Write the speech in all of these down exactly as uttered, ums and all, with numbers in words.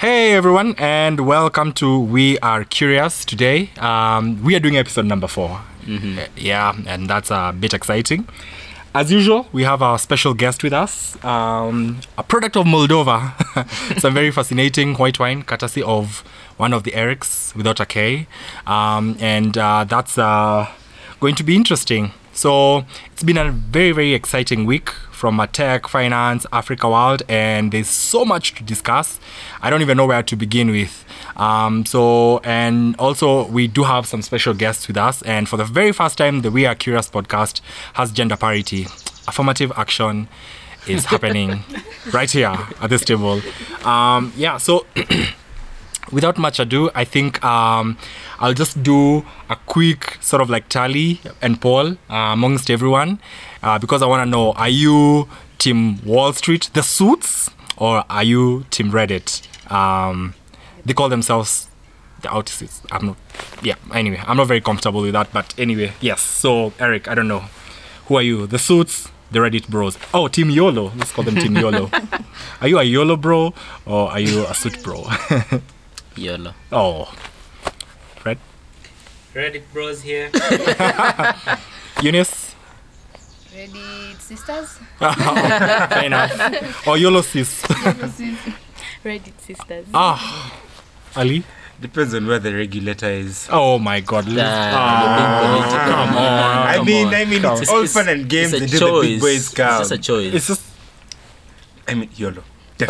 Hey everyone, and welcome to We Are Curious today. Um, we are doing episode number four. Mm-hmm. Uh, yeah, and that's a bit exciting. As usual, we have our special guest with us, um, a product of Moldova. Some very fascinating white wine, courtesy of one of the Erics without a K. Um, and uh, that's uh, going to be interesting. So it's been a very, very exciting week from a tech, finance, Africa world, and there's so much to discuss. I don't even know where to begin with. Um, so, and also we do have some special guests with us. And for the very first time, the We Are Curious podcast has gender parity. Affirmative action is happening right here at this table. Um, yeah, so without much ado, I think um, I'll just do a quick sort of like tally and poll uh, amongst everyone uh, because I want to know, are you Team Wall Street, the suits, or are you Team Reddit? Um, they call themselves the autists. I'm not, yeah, anyway, I'm not very comfortable with that, but anyway, yes. So, Eric, I don't know. Who are you? The suits, the Reddit bros. Oh, Team YOLO. Let's call them Team YOLO. Are you a YOLO bro or are you a suit bro? YOLO. Oh. Fred? Reddit bros here. Eunice? Reddit sisters? Oh, fair enough. Or YOLO sis? Reddit sisters. Ah. Ali? Depends on where the regulator is. Oh my god. Let's- Ah, Ah, come on. I come mean, on. I mean, Come it's on. all It's- fun and games it's a until the big choice. boys come. It's just a choice. It's just I mean, YOLO.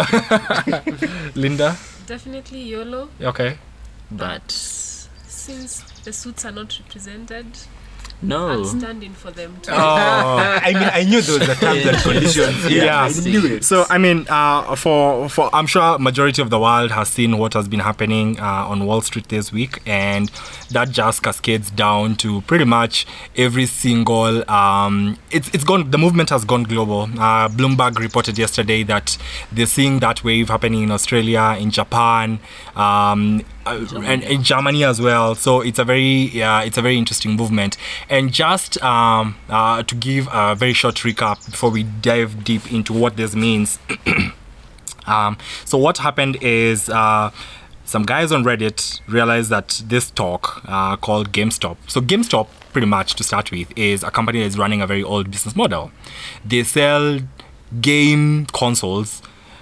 Linda? Definitely YOLO, Okay. But since the suits are not represented, no. I'll stand in for them too. Oh. I mean, I knew those were terms and conditions. Yeah, Yeah. I knew it. So I mean, uh, for for I'm sure majority of the world has seen what has been happening uh, on Wall Street this week, and that just cascades down to pretty much every single. Um, it's it's gone. The movement has gone global. Uh, Bloomberg reported yesterday that they're seeing that wave happening in Australia, in Japan. Um, Uh, and in Germany as well. So it's a very uh, it's a very interesting movement. And just um, uh, to give a very short recap before we dive deep into what this means. um, so what happened is uh, some guys on Reddit realized that this stock uh, called GameStop. So GameStop, pretty much to start with, is a company that is running a very old business model. They sell game consoles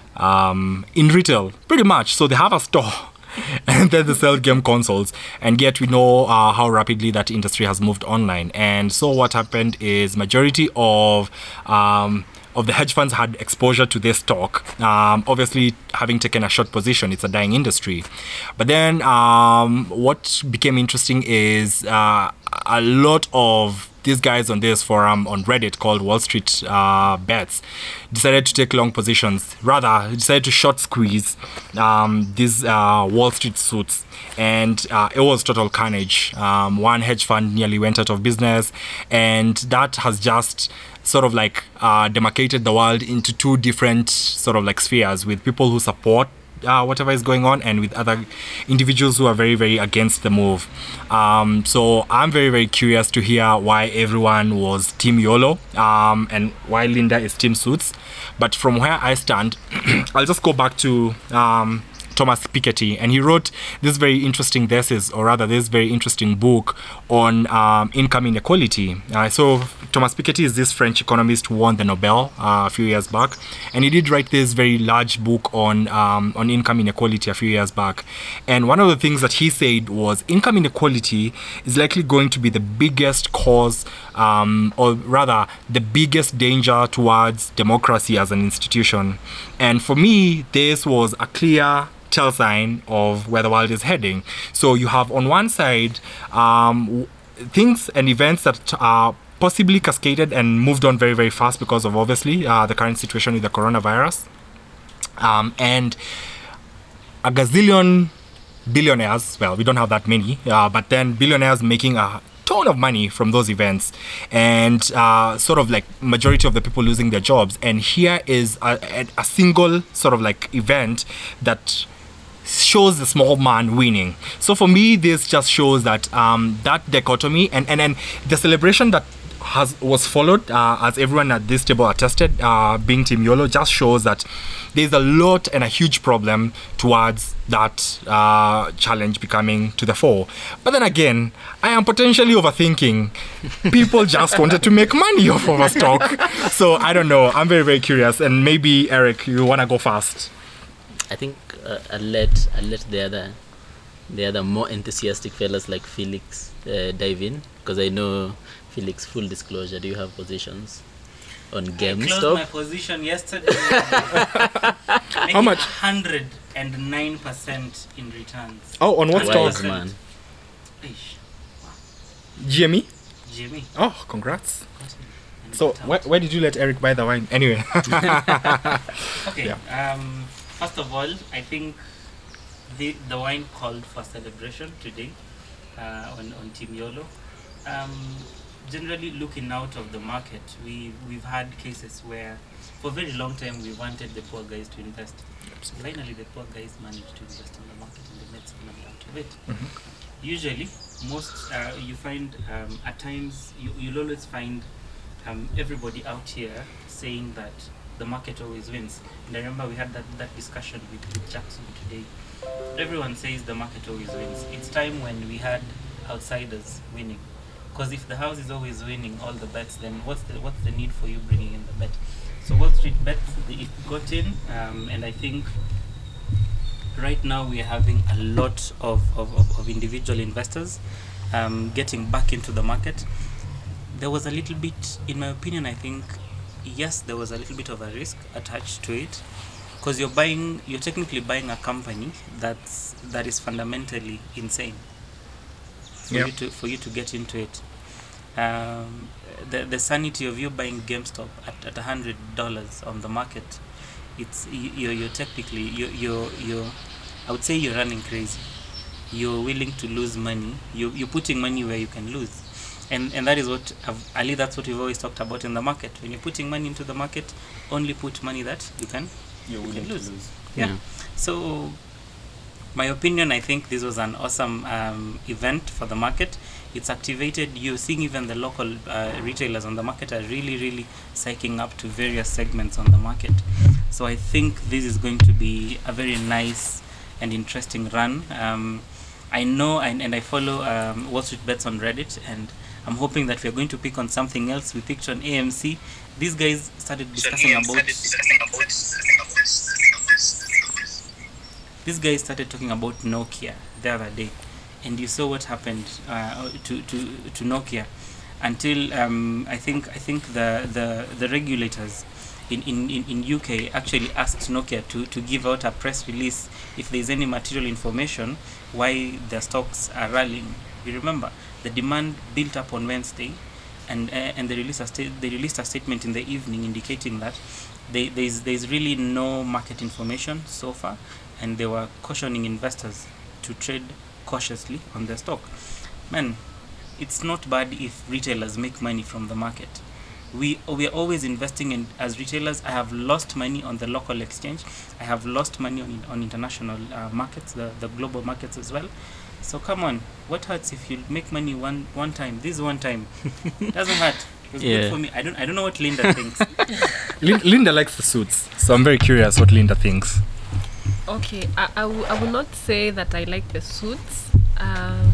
um, in retail, pretty much. So they have a store. And then they sell game consoles, and yet we know uh, how rapidly that industry has moved online. And so what happened is majority of um, of the hedge funds had exposure to this stock. Um, obviously, having taken a short position, it's a dying industry. But then um, what became interesting is uh, a lot of these guys on this forum on Reddit called Wall Street uh, Bets decided to take long positions. Rather, decided to short squeeze um, these uh, Wall Street suits. And uh, it was total carnage. Um, one hedge fund nearly went out of business. And that has just sort of like uh, demarcated the world into two different sort of like spheres, with people who support Uh, whatever is going on, and with other individuals who are very, very against the move. Um, so I'm very, very curious to hear why everyone was Team YOLO um, and why Linda is Team Suits. But from where I stand, I'll just go back to um, Thomas Piketty, and he wrote this very interesting thesis, or rather this very interesting book on um, income inequality. Uh, so Thomas Piketty is this French economist who won the Nobel uh, a few years back, and he did write this very large book on um, on income inequality a few years back. And one of the things that he said was income inequality is likely going to be the biggest cause, um, or rather the biggest danger towards democracy as an institution. And for me, this was a clear tell sign of where the world is heading. So you have on one side um, things and events that are possibly cascaded and moved on very, very fast because of obviously uh, the current situation with the coronavirus. Um, and a gazillion billionaires, well, we don't have that many, uh, but then billionaires making a ton of money from those events, and uh, sort of like majority of the people losing their jobs. And here is a, a single sort of like event that shows the small man winning. So for me, this just shows that um, that dichotomy and, and, and the celebration that has was followed, uh, as everyone at this table attested, uh, being Team YOLO, just shows that there's a lot and a huge problem towards that uh, challenge becoming to the fore. But then again, I am potentially overthinking. People just wanted to make money off of a stock. So I don't know. I'm very, very curious. And maybe, Eric, you want to go first? I think uh, I'll let I'll let the other the other more enthusiastic fellas like Felix uh, dive in, because I know Felix, full disclosure, do you have positions on I closed my GameStop? position yesterday. How much? one hundred nine percent in returns. Oh, on what Wise stock? man. Ish, G M E? Jimmy. Oh, congrats. got it. And So, got out. where, where did you let Eric buy the wine? Anyway. Okay. Yeah. Um, first of all, I think the the wine called for celebration today uh, on on Team YOLO. Um, generally, looking out of the market, we we've had cases where, for a very long time, we wanted the poor guys to invest. So finally, the poor guys managed to invest in the market and they made some money out of it. Usually, most uh, you find um, at times you, you'll always find um, everybody out here saying that the market always wins. And I remember we had that, that discussion with, with Jackson today. Everyone says the market always wins. It's time when we had outsiders winning. Because if the house is always winning all the bets, then what's the what's the need for you bringing in the bet? So Wall Street bets, it got in, um, and I think right now we are having a lot of, of, of, of individual investors um, getting back into the market. There was a little bit, in my opinion, I think, yes, there was a little bit of a risk attached to it, because you're buying, you're technically buying a company that's that is fundamentally insane. For Yeah. you to for you to get into it, um, the the sanity of you buying GameStop at at a hundred dollars on the market, it's you, you're, you're technically you you're you're I would say you're running crazy. You're willing to lose money. You you're putting money where you can lose, and and that is what I've, Ali. That's what we've always talked about in the market. When you're putting money into the market, only put money that you can You're you willing can to lose. lose. Yeah. Yeah. So, my opinion, I think this was an awesome um, event for the market. It's activated. You're seeing even the local uh, retailers on the market are really, really psyching up to various segments on the market. So I think this is going to be a very nice and interesting run. Um, I know, and, and I follow um, Wall Street Bets on Reddit, and I'm hoping that we're going to pick on something else. We picked on A M C. These guys started discussing about. These guys started talking about Nokia the other day, and you saw what happened uh, to, to to Nokia until um, I think I think the the, the regulators in, in, in, in U K actually asked Nokia to, to give out a press release if there's any material information why their stocks are rallying. You remember the demand built up on Wednesday, and uh, and they released a sta- they released a statement in the evening indicating that they, there's there's really no market information so far, and they were cautioning investors to trade cautiously on their stock. Man, it's not bad if retailers make money from the market. We we are always investing in as retailers. I have lost money on the local exchange. I have lost money on on international uh, markets, the, the global markets as well. So come on, what hurts if you make money one one time? This is one time. Doesn't hurt. It was Yeah. good for me. I don't I don't know what Linda thinks. Lin- Linda likes the suits, so I'm very curious what Linda thinks. Okay, I, I, w- I will not say that I like the suits. Um,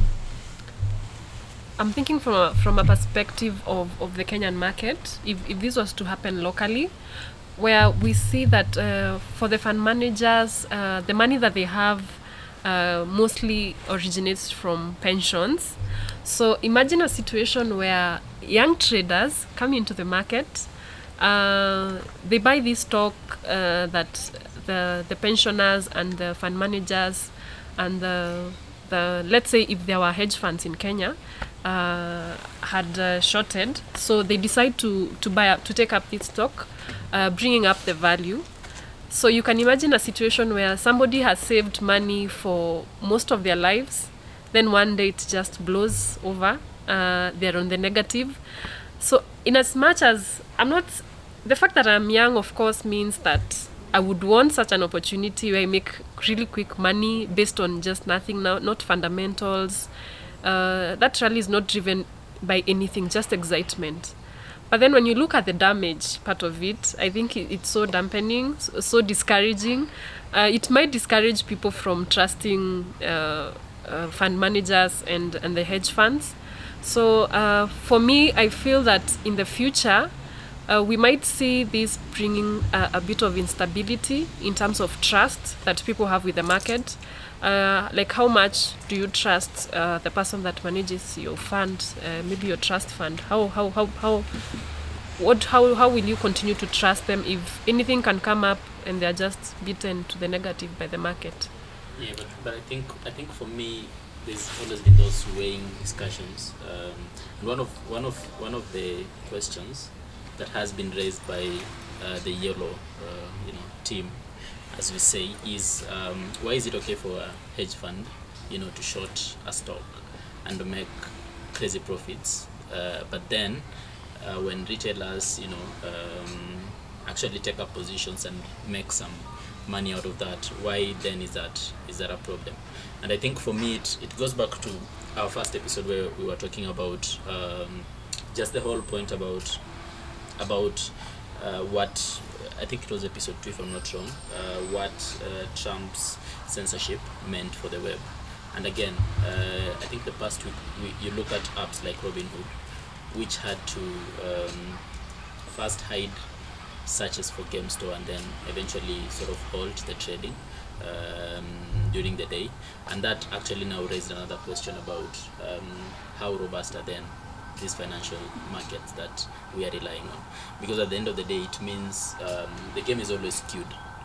I'm thinking from a, from a perspective of, of the Kenyan market. If, if this was to happen locally, where we see that uh, for the fund managers, uh, the money that they have uh, mostly originates from pensions. So imagine a situation where young traders come into the market, uh, they buy this stock uh, that the the pensioners and the fund managers and the the let's say if there were hedge funds in Kenya uh, had uh, shorted, so they decide to to buy up to take up this stock, uh, bringing up the value. So you can imagine a situation where somebody has saved money for most of their lives, then one day it just blows over. Uh, they're on the negative. So in as much as I'm not, the fact that I'm young, of course, means that I would want such an opportunity where I make really quick money based on just nothing now, not fundamentals. Uh, that rally is not driven by anything, just excitement. But then when you look at the damage part of it, I think it, it's so dampening, so, so discouraging. Uh, it might discourage people from trusting uh, uh, fund managers and, and the hedge funds. So uh, for me, I feel that in the future, uh, we might see this bringing a, a bit of instability in terms of trust that people have with the market. Uh, like how much do you trust uh, the person that manages your fund, uh, maybe your trust fund? How how how how what how how will you continue to trust them if anything can come up and they are just beaten to the negative by the market? Yeah, but, but I think I think for me, there's always been those weighing discussions. Um, and one of one of one of the questions that has been raised by uh, the yellow, uh, you know, team, as we say, is um, why is it okay for a hedge fund, you know, to short a stock and to make crazy profits, uh, but then uh, when retailers, you know, um, actually take up positions and make some money out of that, why then is that is that a problem? And I think for me it, it goes back to our first episode where we were talking about um, just the whole point about about uh, what I think it was episode two if I'm not wrong, uh, what uh, Trump's censorship meant for the web. And again, uh, I think the past week we, you look at apps like Robinhood, which had to um, first hide searches for GameStop and then eventually sort of halt the trading um, during the day. And that actually now raised another question about um, how robust are then these financial markets that we are relying on, because at the end of the day it means um, the game is always skewed,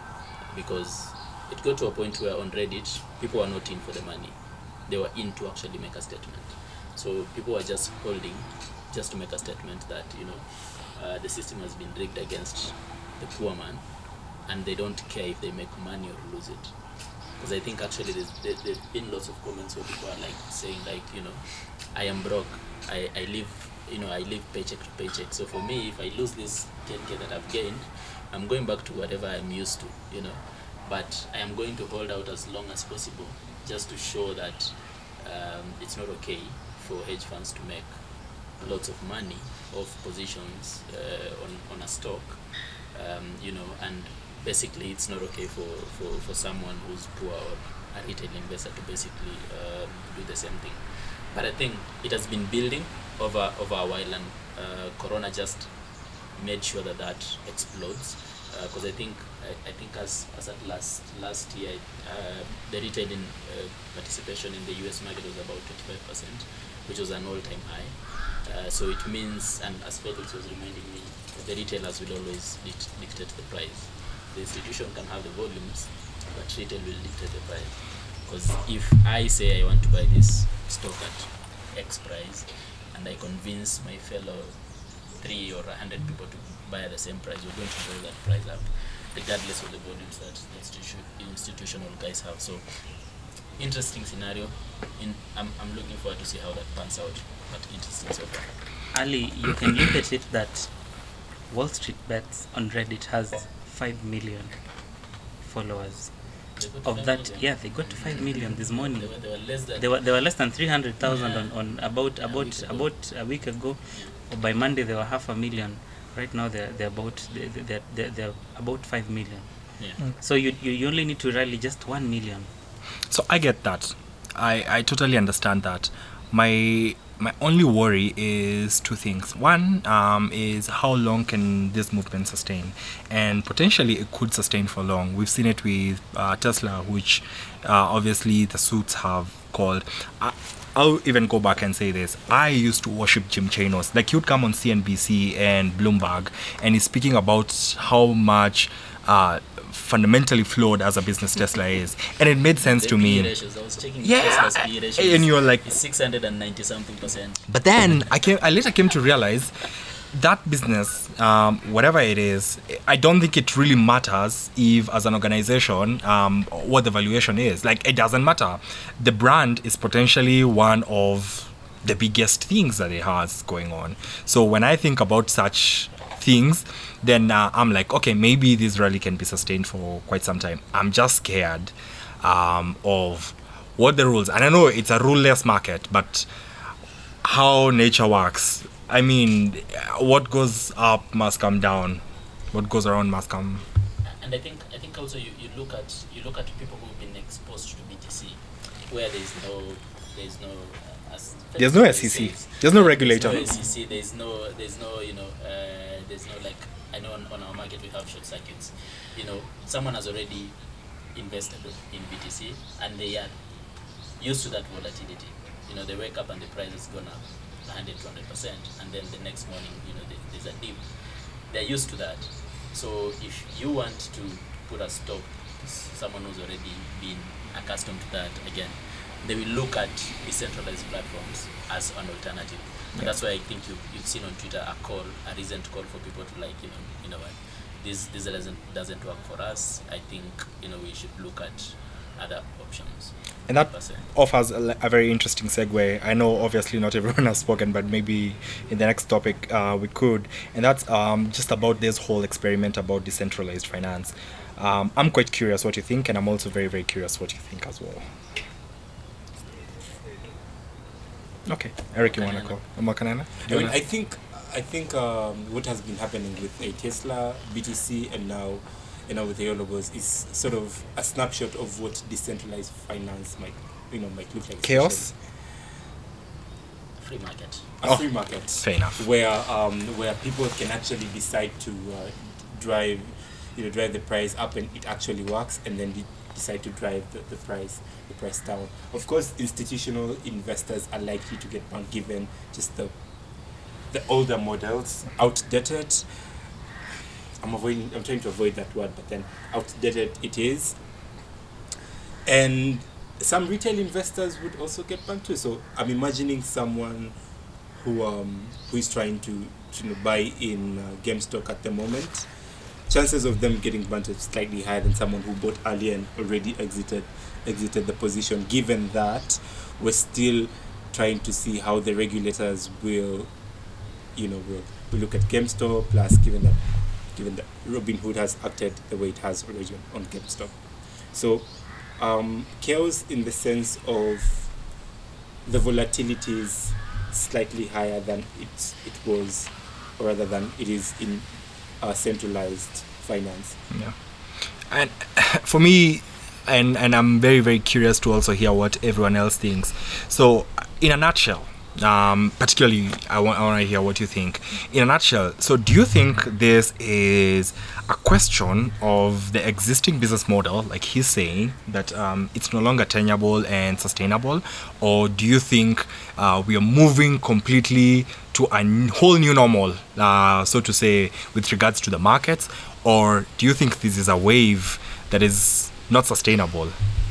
because it got to a point where on Reddit people were not in for the money, they were in to actually make a statement. So people were just holding just to make a statement that, you know, uh, the system has been rigged against the poor man and they don't care if they make money or lose it. Because I think actually there's, there, there's been lots of comments where people are like saying like, you know, I am broke, I, I live, you know, I live paycheck to paycheck. So for me, if I lose this ten K that I've gained, I'm going back to whatever I'm used to, you know. But I am going to hold out as long as possible just to show that um, it's not okay for hedge funds to make lots of money off positions uh, on, on a stock, um, you know, and basically it's not okay for, for, for someone who's poor or a retail investor to basically um, do the same thing. But I think it has been building over over a while, and uh, Corona just made sure that that explodes. Because uh, I think I, I think as as at last last year, uh, the retailing uh, participation in the U S market was about twenty-five percent, which was an all-time high. Uh, so it means, and as Felix was reminding me, the retailers will always dict- dictate the price. The institution can have the volumes, but retail will dictate the price. Because if I say I want to buy this stock at X price, and I convince my fellow three or a hundred people to buy at the same price, we're going to blow that price up, regardless of the volumes that the institu- institutional guys have. So, interesting scenario. In, I'm, I'm looking forward to see how that pans out, but interesting so far. Ali, you can look at it that Wall Street Bets on Reddit has five million followers. Of that, million. Yeah, they got to five million this morning. They were, they were less than they were, they were less than three hundred thousand yeah. on, on about yeah, about a about a week ago. Yeah. By Monday they were half a million. Right now they're they're about they're they're, they're, they're about five million. Yeah. Mm. So you, you you only need to rally just one million. So I get that. I I totally understand that. My my only worry is two things. One um, is how long can this movement sustain, and potentially it could sustain for long. We've seen it with uh, Tesla, which uh, obviously the suits have called. I, I'll even go back and say this. I used to worship Jim Chanos. Like, he would come on C N B C and Bloomberg, and he's speaking about how much uh, fundamentally flawed as a business Tesla is, and it made sense the to P E me. Ratios, I was checking Yeah, Tesla's P E ratios. and you're like, it's six hundred ninety something percent. But then I came. I later came to realize that business, um, whatever it is, I don't think it really matters if, as an organization, um, what the valuation is. Like, it doesn't matter. The brand is potentially one of the biggest things that it has going on. So when I think about such things, then uh, I'm like, okay, maybe this rally can be sustained for quite some time. I'm just scared um, of what the rules. And I know it's a ruleless market, but how nature works. I mean, what goes up must come down. What goes around must come. And I think I think also you, you look at you look at people who've been exposed to B T C, where there's no there's no uh, as There's no S E C. says, There's no regulator. There's no S E C. There's no there's no you know uh, there's no like I know on, on our market we have short circuits. You know, someone has already invested in B T C and they are used to that volatility. You know, they wake up and the price has gone up one hundred, two hundred percent, and then the next morning, you know, there, there's a dip. They're used to that. So if you want to put a stop to someone who's already been accustomed to that, again, they will look at decentralized platforms as an alternative. And Yeah. that's why I think you, you've seen on Twitter a call, a recent call for people to like, you know, you know what, this this doesn't doesn't work for us. I think, you know, we should look at other options. And that per se. offers a, le- a very interesting segue. I know obviously not everyone has spoken, but maybe in the next topic uh, we could. And that's um, just about this whole experiment about decentralized finance. Um, I'm quite curious what you think, and I'm also very, very curious what you think as well. Okay, Eric, you want to Makanana. go? Makanana? I mean, I think I think um, what has been happening with a Tesla, B T C, and now you know with the Eurobonds is sort of a snapshot of what decentralized finance might you know might look like. Chaos? Free market. A Oh, free market. fair enough. Where um where people can actually decide to uh, drive you know drive the price up and it actually works, and then de- decide to drive the, the price the price down. Of course, institutional investors are likely to get burned given just the the older models, outdated. I'm avoiding. I'm trying to avoid that word, but then outdated it is. And some retail investors would also get burned too. So I'm imagining someone who um who is trying to, to you know, buy in uh, GameStop at the moment. Chances of them getting burnt are slightly higher than someone who bought earlier and already exited exited the position. Given that we're still trying to see how the regulators will, you know, will, will look at GameStop. Plus, given that given that Robinhood has acted the way it has already on GameStop, so um, chaos in the sense of the volatility is slightly higher than it it was, or rather than it is in uh, centralized finance. Yeah. And for me, and and I'm very, very curious to also hear what everyone else thinks. So, in a nutshell, um, particularly, I want, I want to hear what you think. In a nutshell, so do you think this is a question of the existing business model, like he's saying, that um, it's no longer tenable and sustainable? Or do you think uh, we are moving completely to a n- whole new normal, uh, so to say, with regards to the markets? Or do you think this is a wave that is not sustainable?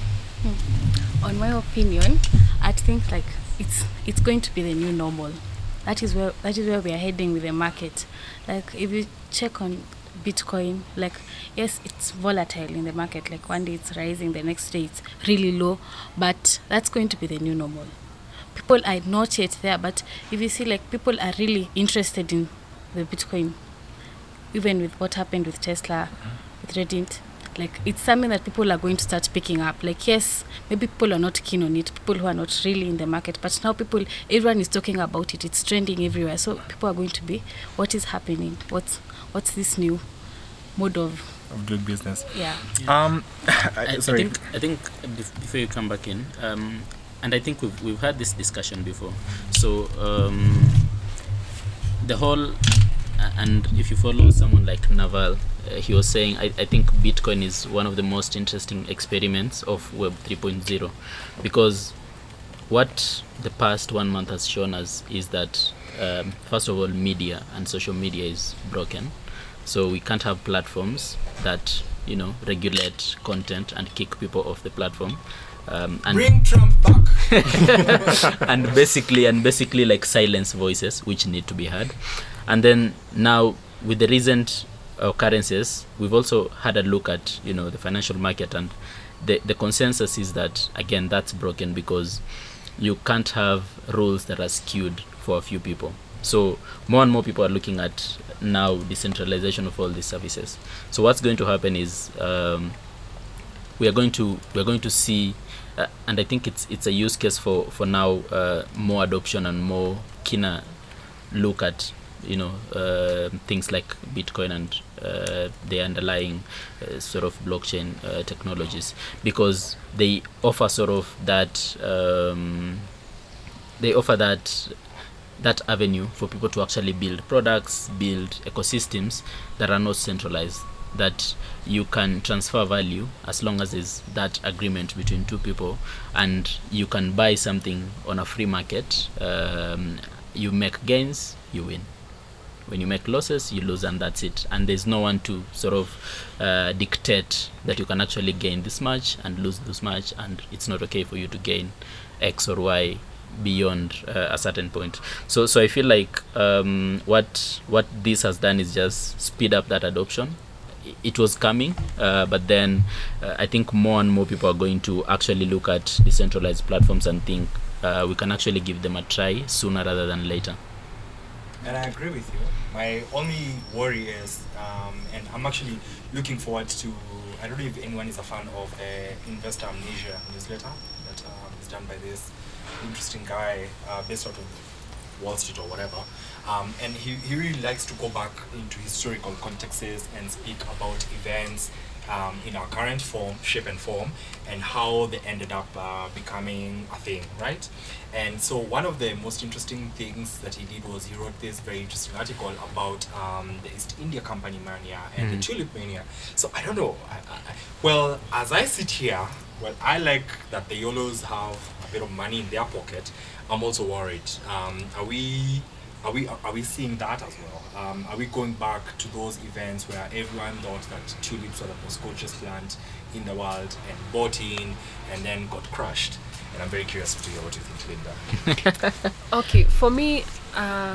On my opinion, I think like it's it's going to be the new normal. That is where that is where we are heading with the market. Like if you check on Bitcoin, like yes, it's volatile in the market. Like one day it's rising, the next day it's really low. But that's going to be the new normal. People are not yet there, but if you see, like people are really interested in the Bitcoin, even with what happened with Tesla, with Reddit. Like it's something that people are going to start picking up. Like yes, maybe people are not keen on it, people who are not really in the market, but now people, everyone is talking about it. It's trending everywhere. So people are going to be, what is happening? What's what's this new mode of Of doing business. yeah? Um, I, I sorry. think I think bef- before you come back in, um, and I think we've we've had this discussion before. So um, the whole, uh, and if you follow someone like Naval, uh, he was saying I, I think Bitcoin is one of the most interesting experiments of Web three point oh, because what the past one month has shown us is that um, first of all, media and social media is broken. So we can't have platforms that, you know, regulate content and kick people off the platform. Um, and Bring Trump back. and basically and basically like silence voices which need to be heard. And then now with the recent occurrences, we've also had a look at, you know, the financial market, and the the consensus is that again that's broken because you can't have rules that are skewed for a few people. So more and more people are looking at now decentralization of all these services. So what's going to happen is um, we are going to we are going to see, uh, and I think it's it's a use case for for now, uh, more adoption and more keener look at, you know, uh, things like Bitcoin and uh, the underlying uh, sort of blockchain uh, technologies, because they offer sort of that um, they offer that that avenue for people to actually build products, build ecosystems that are not centralized, that you can transfer value as long as there's that agreement between two people, and you can buy something on a free market. Um, you make gains, you win. When you make losses, you lose, and that's it. And there's no one to sort of uh, dictate that you can actually gain this much and lose this much, and it's not okay for you to gain X or Y beyond uh, a certain point. So, so I feel like um, what what this has done is just speed up that adoption. It was coming, uh, but then uh, I think more and more people are going to actually look at decentralized platforms and think uh, we can actually give them a try sooner rather than later. And I agree with you. My only worry is, um, and I'm actually looking forward to, I don't know if anyone is a fan of the Investor Amnesia newsletter that um, is done by this interesting guy uh, based out of Wall Street or whatever. Um, and he, he really likes to go back into historical contexts and speak about events um, in our current form, shape and form, and how they ended up uh, becoming a thing, right? And so one of the most interesting things that he did was he wrote this very interesting article about um, the East India Company mania and Mm. the tulip mania. So I don't know. I, I, well, as I sit here, well, I like that the YOLOs have a bit of money in their pocket. I'm also worried. Um, are we... Are we are we seeing that as well? Um, are we going back to those events where everyone thought that tulips were the most gorgeous plant in the world and bought in and then got crushed? And I'm very curious to hear what you think, Linda. Okay, for me, uh,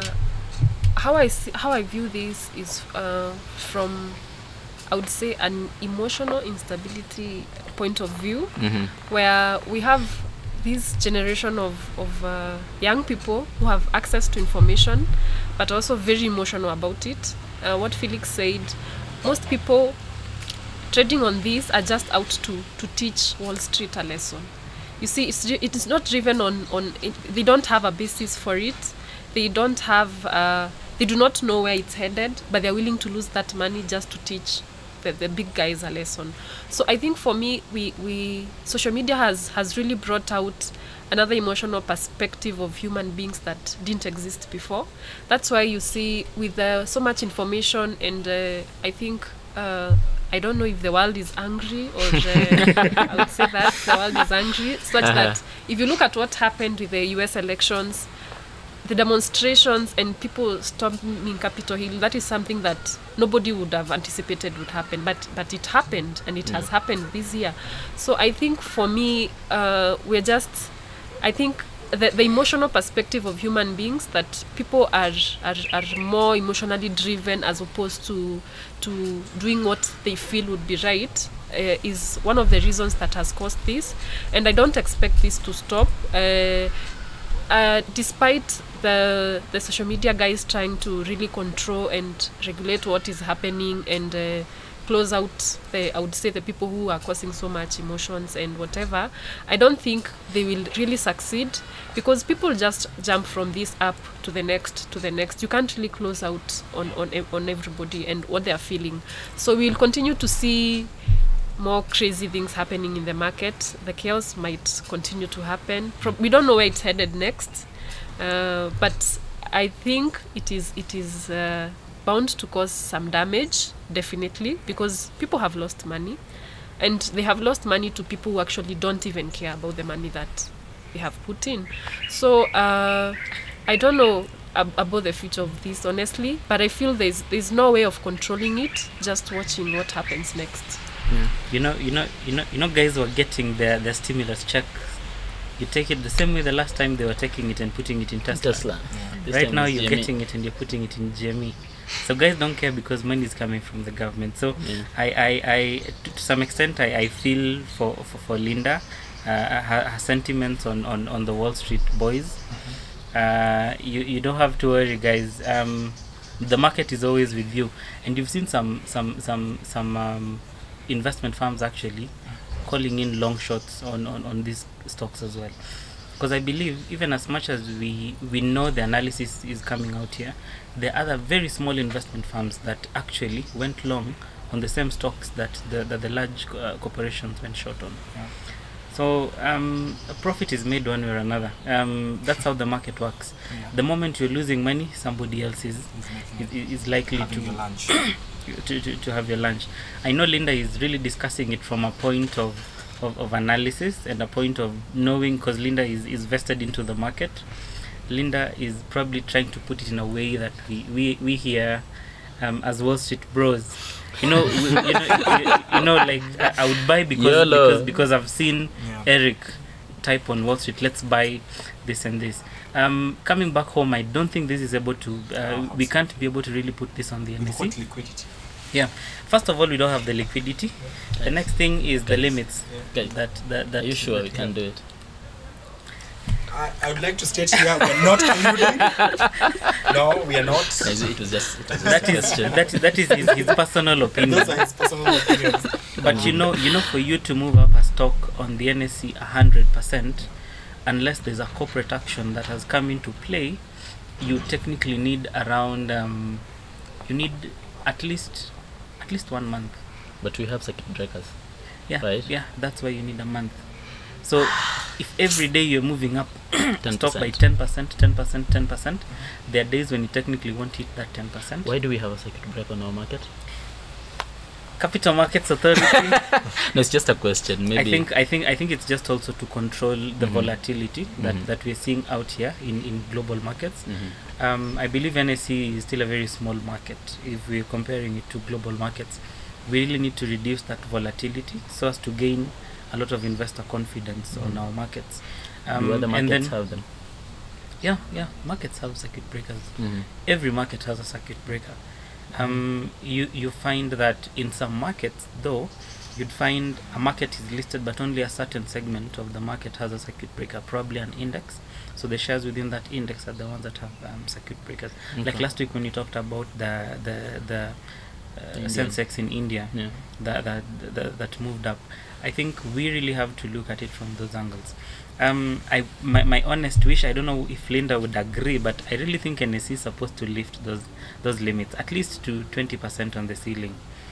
how I see, how I view this is uh, from, I would say, an emotional instability point of view, Mm-hmm. where we have this generation of, of uh, young people who have access to information, but also very emotional about it. Uh, what Felix said, most people trading on this are just out to, to teach Wall Street a lesson. You see, it's, it is not driven on, on it, they don't have a basis for it. They don't have, uh, they do not know where it's headed, but they're willing to lose that money just to teach the, the big guys a lesson. So I think for me, we, we social media has, has really brought out another emotional perspective of human beings that didn't exist before. That's why you see with uh, so much information, and uh, I think, uh, I don't know if the world is angry, or uh, I would say that the world is angry, such Uh-huh. that if you look at what happened with the U S elections, the demonstrations and people storming Capitol Hill, that is something that nobody would have anticipated would happen, but but it happened, and it has happened this year. So I think for me, uh, we're just, I think the, the emotional perspective of human beings, that people are, are are more emotionally driven as opposed to to doing what they feel would be right, uh, is one of the reasons that has caused this, and I don't expect this to stop. Uh, Uh, despite the the social media guys trying to really control and regulate what is happening and uh, close out the, I would say, the people who are causing so much emotions and whatever, I don't think they will really succeed, because people just jump from this app to the next to the next. You can't really close out on on ev- on everybody and what they are feeling. So we'll continue to see more crazy things happening in the market. The chaos might continue to happen. Pro- we don't know where it's headed next, uh, but I think it is it is uh, bound to cause some damage, definitely, because people have lost money, and they have lost money to people who actually don't even care about the money that they have put in. So uh, I don't know ab- about the future of this, honestly, but I feel there's there's no way of controlling it. Just watching what happens next. Yeah. You know, you know, you know, you know, guys were getting their, their stimulus check. You take it the same way the last time they were taking it and putting it in Tesla. Tesla. This Right time now it's you're G M E. getting it and you're putting it in G M E. So guys don't care because money is coming from the government. So Yeah. I, I, I, to some extent, I, I feel for, for, for Linda, uh, her, her sentiments on, on, on the Wall Street boys. Uh, you, you don't have to worry, guys. Um, the market is always with you, and you've seen some some some some um, investment firms actually calling in long shots on, on, on these stocks as well. Because I believe even as much as we, we know the analysis is coming out here, there are other very small investment firms that actually went long on the same stocks that the, that the large uh, corporations went short on. Yeah. So um, a profit is made one way or another. Um, that's how the market works. Yeah. The moment you're losing money, somebody else is is, is likely Having to, your lunch. to, to to have your lunch. I know Linda is really discussing it from a point of, of, of analysis and a point of knowing, because Linda is, is vested into the market. Linda is probably trying to put it in a way that we, we, we here um, as Wall Street bros, you know, we, you know, you, you know, like I, I would buy because YOLO. because because I've seen Yeah. Eric type on Wall Street, let's buy this and this. Um, coming back home, I don't think this is able to. Uh, we can't be able to really put this on the N With S E. what liquidity? Yeah. First of all, we don't have the liquidity. The next thing is the Guys. limits. Guys, That that that. are you sure that we can do it? I, I would like to state here we're not colluding. No, we are not. Guys, it was just, it was just That a is question. that is that is his, his personal opinion. Those are his personal opinions. But you know, you know, for you to move up a stock on the N S E a hundred percent, unless there's a corporate action that has come into play, you technically need around um, you need at least at least one month. But we have circuit breakers. Yeah, Right. yeah, that's why you need a month. So if every day you're moving up stock by ten percent. ten percent, ten percent, ten percent, there are days when you technically won't hit that ten percent. Why do we have a circuit breaker on our market? Capital Markets Authority. No, it's just a question. Maybe I think I think I think it's just also to control the Mhm. volatility that, Mhm. that we're seeing out here in, in global markets. Mhm. Um, I believe N S E is still a very small market if we're comparing it to global markets. We really need to reduce that volatility so as to gain a lot of investor confidence on our markets. Um, do other and markets then, have them? yeah, yeah, markets have circuit breakers. Mhm. Every market has a circuit breaker. Um, you you find that in some markets, though, you'd find a market is listed, but only a certain segment of the market has a circuit breaker, probably an index. So the shares within that index are the ones that have um, circuit breakers. Like Okay. last week when you talked about the the the uh, Indian. Sensex in India, Yeah. that that that that moved up. I think we really have to look at it from those angles. Um, I my, my honest wish, I don't know if Linda would agree, but I really think N S E is supposed to lift those those limits at least to twenty percent on the ceiling.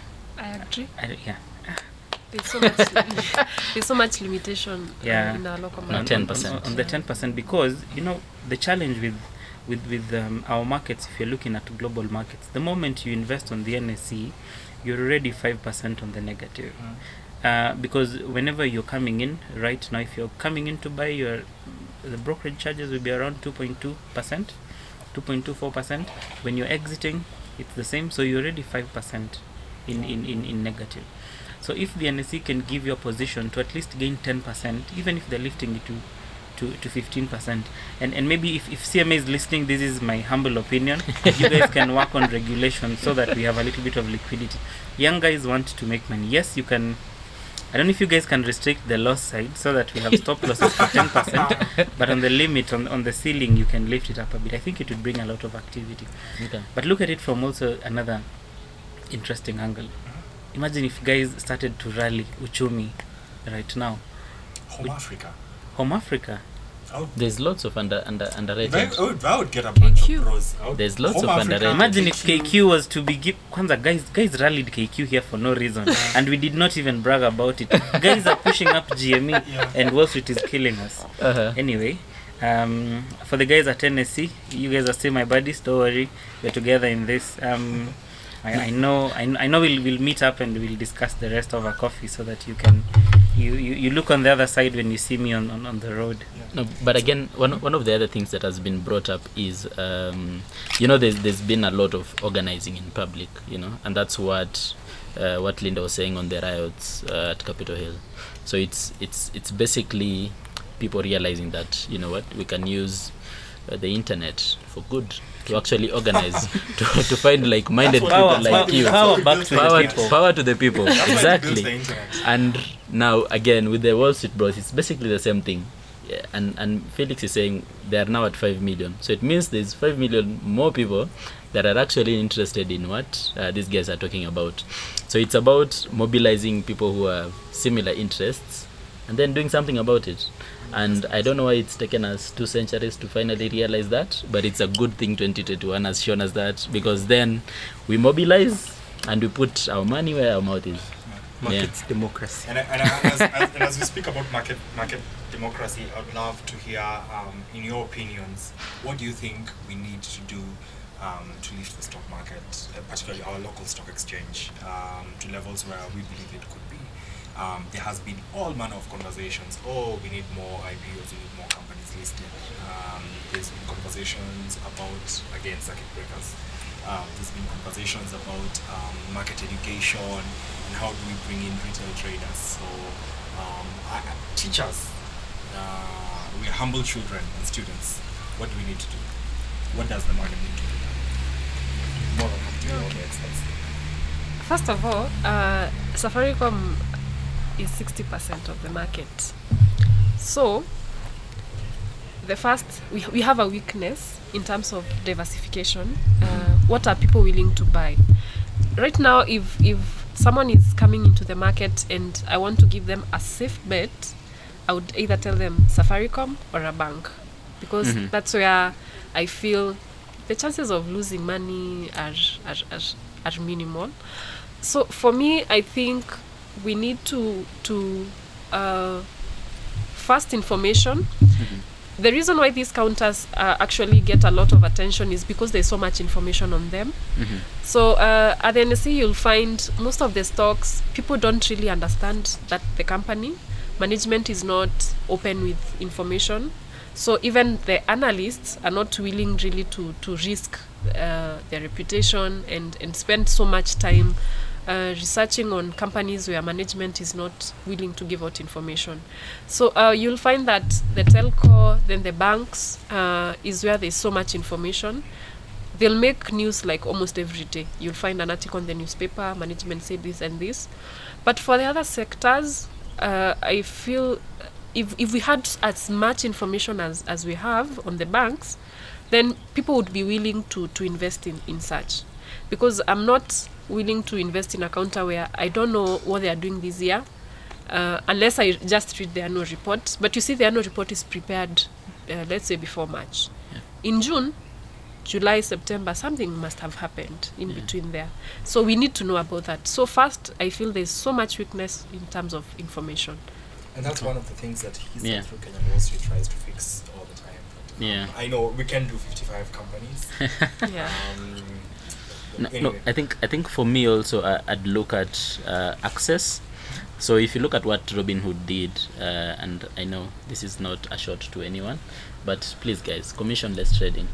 I agree. I, yeah, There's so much. there's so much limitation uh, Yeah. in our local No, on, market. ten on- percent. on, on the ten percent, because you know the challenge with with with um, our markets. If you're looking at global markets, the moment you invest on the N S E, you're already five percent on the negative. Mm. Uh, because whenever you're coming in right now, if you're coming in to buy, your the brokerage charges will be around two point two percent, two point two four percent. When you're exiting, it's the same, so you're already five percent in, in, in, in negative. So if the N S E can give you a position to at least gain ten percent, even if they're lifting it to to, to fifteen percent, and, and maybe if, if C M A is listening, this is my humble opinion, you guys can work on regulation so that we have a little bit of liquidity. Young guys want to make money. Yes, you can. I don't know if you guys can restrict the loss side so that we have stop losses for ten percent, but on the limit, on, on the ceiling, you can lift it up a bit. I think it would bring a lot of activity. Okay. But look at it from also another interesting angle. Imagine if guys started to rally Uchumi right now. Home Africa. Home Africa. I would, There's lots of under under if I, underrated. I, would, I would get a bunch K Q. of bros. I would- There's lots Home of Africa, underrated. Imagine if K Q was to be give Kwanza, guys guys rallied K Q here for no reason and we did not even brag about it. Guys are pushing up G M E Yeah. and Wall Street is killing us. Uh-huh. Anyway, um, for the guys at N S E, you guys are still my buddies. Don't worry, we're together in this. Um, I, I know, I, kn- I know. We'll we'll meet up and we'll discuss the rest of our coffee so that you can, you, you, you look on the other side when you see me on, on, on the road. No, but again, one one of the other things that has been brought up is, um, you know, there's there's been a lot of organizing in public, you know, and that's what uh, what Linda was saying on the riots uh, at Capitol Hill. So it's it's it's basically people realizing that, you know what, we can use uh, the internet for good to actually organize to, to find like-minded That's people what- Power, like power, you. power back to Power, the people. power to the people. That's why they built Exactly. the internet. And now again with the Wall Street bros, it's basically the same thing. Yeah, and and Felix is saying they are now at five million. So it means there's five million more people that are actually interested in what uh, these guys are talking about. So it's about mobilizing people who have similar interests and then doing something about it. And I don't know why it's taken us two centuries to finally realize that, but it's a good thing twenty twenty-one has shown us that, because then we mobilize and we put our money where our mouth is. Market Yeah. democracy. And, and, and, as, as, and as we speak about market market democracy, I'd love to hear, um, in your opinions, what do you think we need to do um, to lift the stock market, uh, particularly our local stock exchange, um, to levels where we believe it could be? Um, there has been all manner of conversations. Oh, we need more I P Os, we need more companies listed. Um, there's been conversations about, again, circuit breakers. Um, there's been conversations about um, market education and how do we bring in retail traders. So, um, I, I- teachers, uh, we're humble children and students. What do we need to do? What does the market need to do? More than happy to hear all the experts. First of all, uh, Safaricom is sixty percent of the market. So, the first, we, we have a weakness in terms of diversification. Uh, what are people willing to buy? Right now, if, if someone is coming into the market and I want to give them a safe bet, I would either tell them Safaricom or a bank, because Mhm. that's where I feel the chances of losing money are, are, are, are minimal. So for me, I think we need to to uh, first information. The reason why these counters uh, actually get a lot of attention is because there's so much information on them. Mhm. So uh, at the N S E, you'll find most of the stocks, people don't really understand that the company management is not open with information. So even the analysts are not willing really to to risk uh, their reputation and and spend so much time uh, researching on companies where management is not willing to give out information. So uh, you'll find that the telco, then the banks, uh, is where there's so much information. They'll make news like almost every day. You'll find an article on the newspaper, management said this and this. But for the other sectors, uh, I feel if if we had as much information as, as we have on the banks, then people would be willing to, to invest in, in such. Because I'm not willing to invest in a counter where I don't know what they are doing this year, uh, unless I just read the annual report. But you see, the annual report is prepared, uh, let's say, before March. Yeah. In June, July, September, something must have happened in Yeah. between there. So we need to know about that. So first, I feel there's so much weakness in terms of information. And that's one of the things that History Yeah. through Kenyan Wall Street tries to fix all the time. But, um, Yeah. I know we can do fifty-five companies. Yeah. Um, No, anyway. no, I think I think for me also, uh, I'd look at uh, access. So if you look at what Robinhood did, uh, and I know this is not a shot to anyone, but please guys, commissionless trading.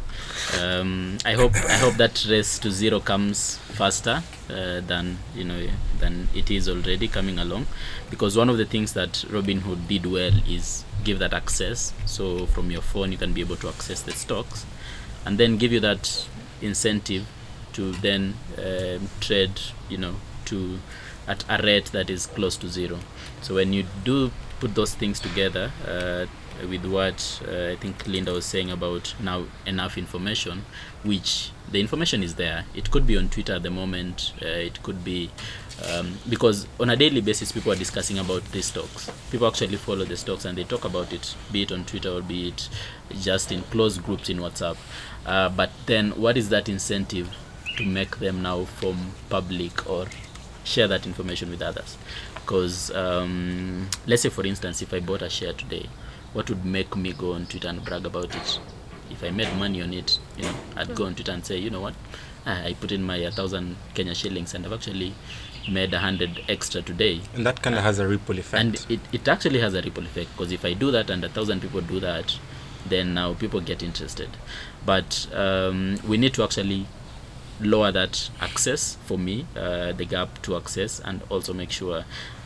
Um, I hope I hope that race to zero comes faster uh, than you know than it is already coming along, because one of the things that Robinhood did well is give that access. So from your phone you can be able to access the stocks, and then give you that incentive to then um, trade, you know, to at a rate that is close to zero. So when you do put those things together uh, with what uh, I think Linda was saying about now enough information, which the information is there. It could be on Twitter at the moment. Uh, it could be um, because on a daily basis people are discussing about these stocks. People actually follow the stocks and they talk about it, be it on Twitter or be it just in closed groups in WhatsApp. Uh, but then what is that incentive to make them now form public or share that information with others? Because um, let's say for instance, if I bought a share today, what would make me go on Twitter and brag about it? If I made money on it, you know, I'd go on Twitter and say, you know what, ah, I put in my a thousand Kenya shillings and I've actually made a hundred extra today. And that kind of has a ripple effect. And it, it actually has a ripple effect, because if I do that and a thousand people do that, then now people get interested. But um, we need to actually lower that access, for me, uh, the gap to access, and also make sure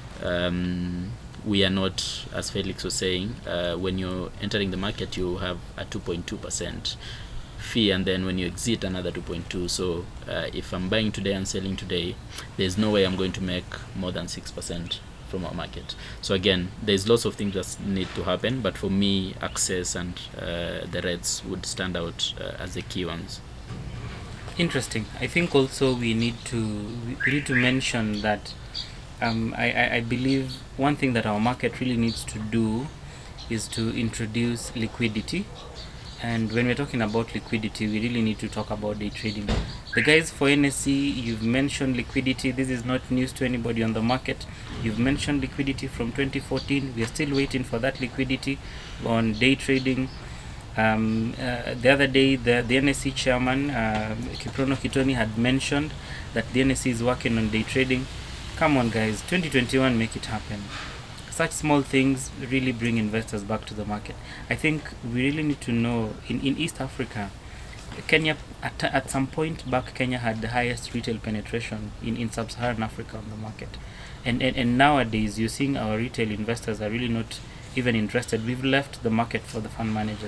um, we are not, as Felix was saying, uh, when you're entering the market you have a two point two percent fee, and then when you exit another two point two. So uh, if I'm buying today and selling today, there's no way I'm going to make more than six percent from our market. So again, there's lots of things that need to happen, but for me, access and uh, the rates would stand out uh, as the key ones. Interesting. I think also we need to we need to mention that um, I, I, I believe one thing that our market really needs to do is to introduce liquidity. And when we're talking about liquidity, we really need to talk about day trading. The guys for N S E, you've mentioned liquidity. This is not news to anybody on the market. You've mentioned liquidity from twenty fourteen. We are still waiting for that liquidity on day trading. Um, uh, the other day, the, the N S E chairman, uh, Kiprono Kitoni, had mentioned that the N S E is working on day trading. Come on, guys, twenty twenty-one, make it happen. Such small things really bring investors back to the market. I think we really need to know, in, in East Africa, Kenya, at, at some point back, Kenya had the highest retail penetration in, in sub-Saharan Africa on the market. And, and, and nowadays, you're seeing our retail investors are really not even interested. We've left the market for the fund managers.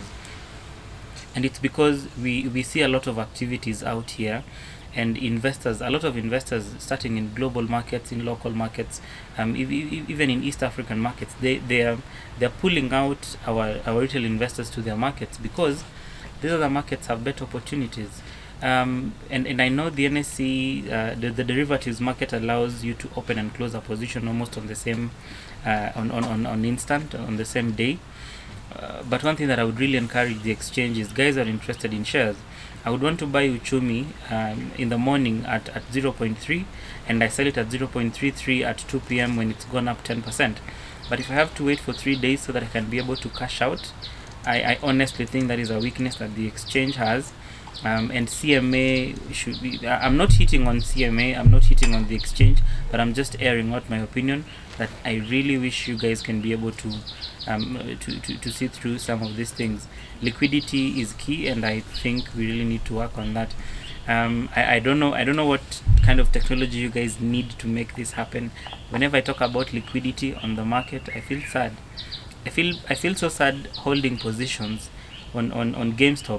And it's because we, we see a lot of activities out here, and investors, a lot of investors starting in global markets, in local markets, um, e- e- even in East African markets, they, they are they're pulling out our, our retail investors to their markets because these other markets have better opportunities. Um, and, and I know the N S E, uh, the, the derivatives market allows you to open and close a position almost on the same, uh, on, on, on, on instant, on the same day. Uh, but one thing that I would really encourage the exchange is, guys are interested in shares. I would want to buy Uchumi um, in the morning at, at zero point three, and I sell it at zero point three three at two p.m. when it's gone up ten percent. But if I have to wait for three days so that I can be able to cash out, I, I honestly think that is a weakness that the exchange has. Um, and C M A should be, I'm not hitting on C M A, I'm not hitting on the exchange, but I'm just airing out my opinion that I really wish you guys can be able to um, to, to, to see through some of these things. Liquidity is key, and I think we really need to work on that. Um, I, I don't know I don't know what kind of technology you guys need to make this happen. Whenever I talk about liquidity on the market, I feel sad. I feel I feel so sad holding positions on, on, on GameStop.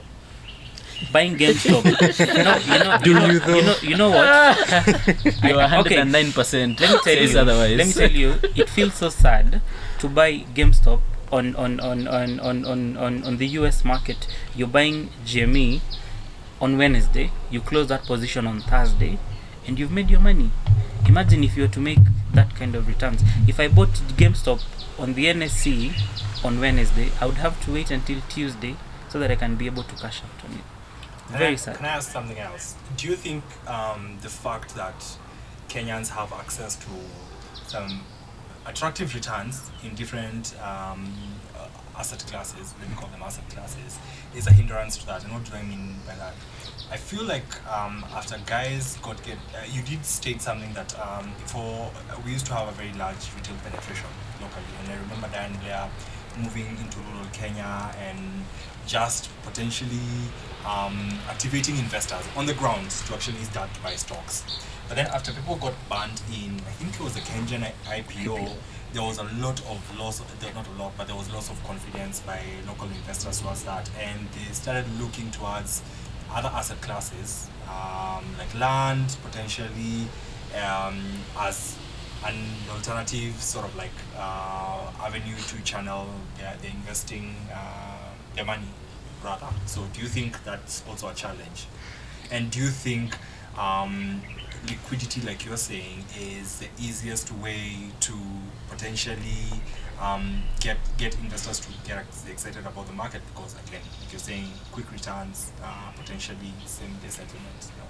Buying GameStop. you know, you know, Do you know, you though? you know, you know what? You're I- one hundred nine percent. Let me tell says you. otherwise. Let me tell you. It feels so sad to buy GameStop on on on on on on, on, on the U S market. You're buying G M E on Wednesday. You close that position on Thursday, and you've made your money. Imagine if you were to make that kind of returns. If I bought GameStop on the N S E on Wednesday, I would have to wait until Tuesday so that I can be able to cash out on it. Can Very I, sad. Can I ask something else? Do you think um, the fact that Kenyans have access to some attractive returns in different um, uh, asset classes, let me call them asset classes, is a hindrance to that? And what do I mean by that? I feel like um, after guys got get, uh, you did state something that um, for uh, we used to have a very large retail penetration locally, and I remember Dan Blair moving into rural Kenya and just potentially um, activating investors on the ground to actually start to buy stocks. But then after people got banned in, I think it was the Kenyan I P O, there was a lot of loss, there- not a lot, but there was loss of confidence by local investors towards that, and they started looking towards other asset classes, um, like land, potentially, um, as an alternative sort of like uh, avenue to channel their, their investing uh, their money rather. So do you think that's also a challenge? And do you think um, liquidity, like you're saying, is the easiest way to potentially um, get get investors to get ex- excited about the market? Because again, like you're saying, quick returns, uh, potentially same day settlements. You know.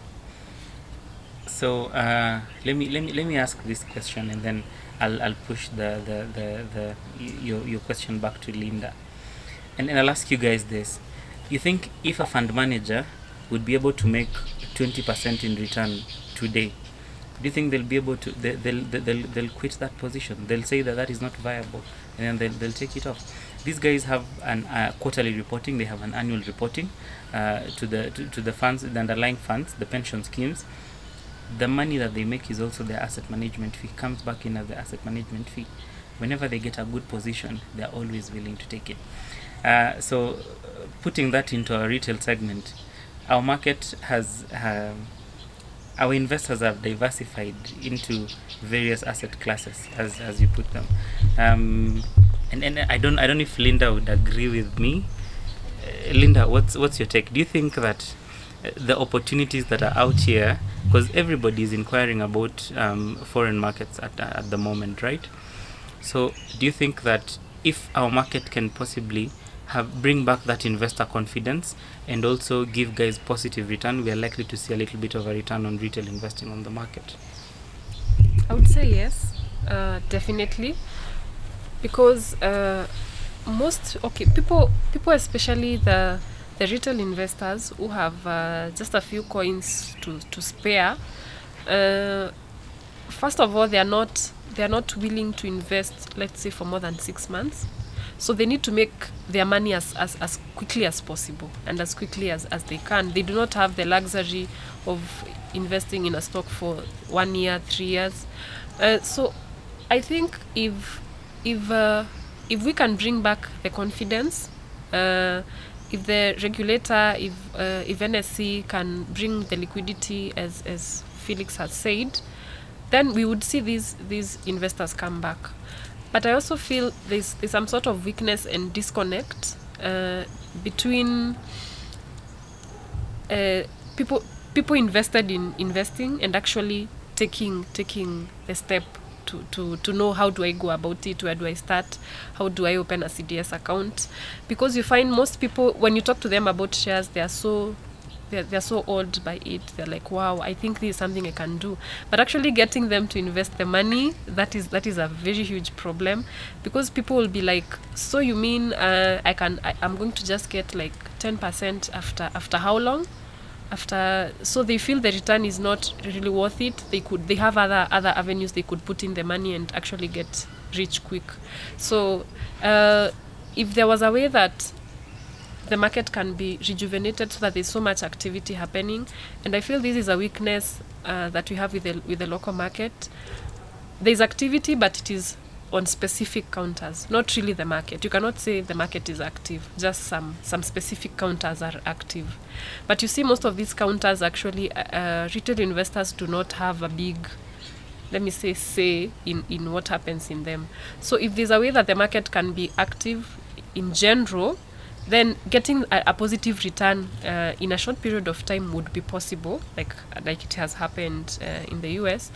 So uh, let me let me let me ask this question, and then I'll I'll push the the the, the y- your your question back to Linda, and and I'll ask you guys this: you think if a fund manager would be able to make twenty percent in return today, do you think they'll be able to they, they'll, they'll they'll they'll quit that position? They'll say that that is not viable, and then they'll they'll take it off. These guys have an uh, quarterly reporting. They have an annual reporting uh, to the to, to the funds, the underlying funds, the pension schemes. The money that they make is also their asset management fee, comes back in as the asset management fee. Whenever they get a good position, they're always willing to take it. Uh, so, uh, putting that into our retail segment, our market has, um, our investors have diversified into various asset classes, as as you put them. Um, and and I don't I don't know if Linda would agree with me. Uh, Linda, what's what's your take? Do you think that the opportunities that are out here, because everybody is inquiring about um, foreign markets at, at the moment, right? So do you think that if our market can possibly have bring back that investor confidence and also give guys positive return, we are likely to see a little bit of a return on retail investing on the market? I would say yes, uh, definitely, because uh, most okay people people especially the the retail investors who have uh, just a few coins to to spare. Uh, first of all, they are not they are not willing to invest, let's say, for more than six months. So they need to make their money as, as, as quickly as possible and as quickly as, as they can. They do not have the luxury of investing in a stock for one year, three years. Uh, so I think if if uh, if we can bring back the confidence, uh, if the regulator, if uh, if N S C can bring the liquidity as as Felix has said, then we would see these these investors come back. But I also feel there's, there's some sort of weakness and disconnect uh, between uh, people people invested in investing and actually taking taking the step to, to, to know how do I go about it, where do I start, how do I open a C D S account. Because you find most people, when you talk to them about shares, they are so They're, they're so awed by it. They're like, wow, I think this is something I can do. But actually getting them to invest the money, that is that is a very huge problem, because people will be like, so you mean uh, I can I, I'm going to just get like ten percent after after how long? After so they feel the return is not really worth it. They could they have other other avenues they could put in the money and actually get rich quick. So uh, if there was a way that the market can be rejuvenated so that there's so much activity happening, and I feel this is a weakness uh, that we have with the with the local market. There's activity, but it is on specific counters, not really the market. You cannot say the market is active, just some some specific counters are active. But you see most of these counters actually uh, retail investors do not have a big, let me say, say in, in what happens in them. So if there's a way that the market can be active in general, then getting a, a positive return uh, in a short period of time would be possible, like like it has happened uh, in the U S.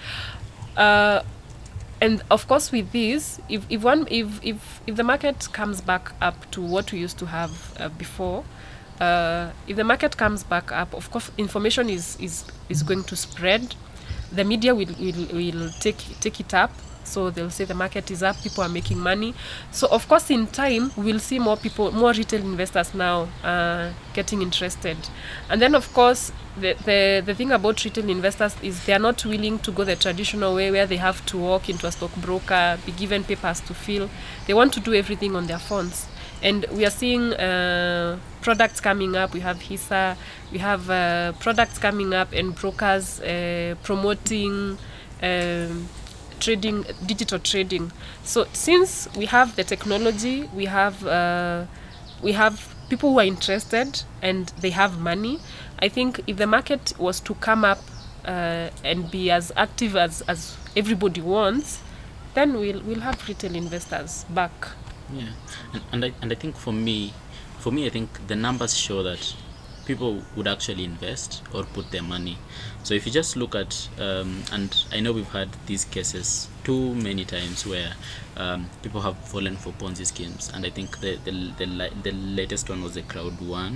Uh, and of course, with this, if if one if if if the market comes back up to what we used to have uh, before, uh, if the market comes back up, of course, information is is is going to spread. The media will will, will take take it up. So they'll say the market is up, people are making money. So of course in time we'll see more people, more retail investors now uh, getting interested. And then of course the, the the thing about retail investors is they are not willing to go the traditional way where they have to walk into a stockbroker, be given papers to fill. They want to do everything on their phones. And we are seeing uh, products coming up. We have HISA, we have uh, products coming up and brokers uh, promoting um, trading, digital trading. So since we have the technology, we have uh, we have people who are interested and they have money. I think if the market was to come up uh, and be as active as, as everybody wants, then we'll we'll have retail investors back. Yeah, and, and I and I think for me, for me, I think the numbers show that people would actually invest or put their money. So if you just look at, um, and I know we've had these cases too many times where um, people have fallen for Ponzi schemes, and I think the the the, the latest one was the Crowd One,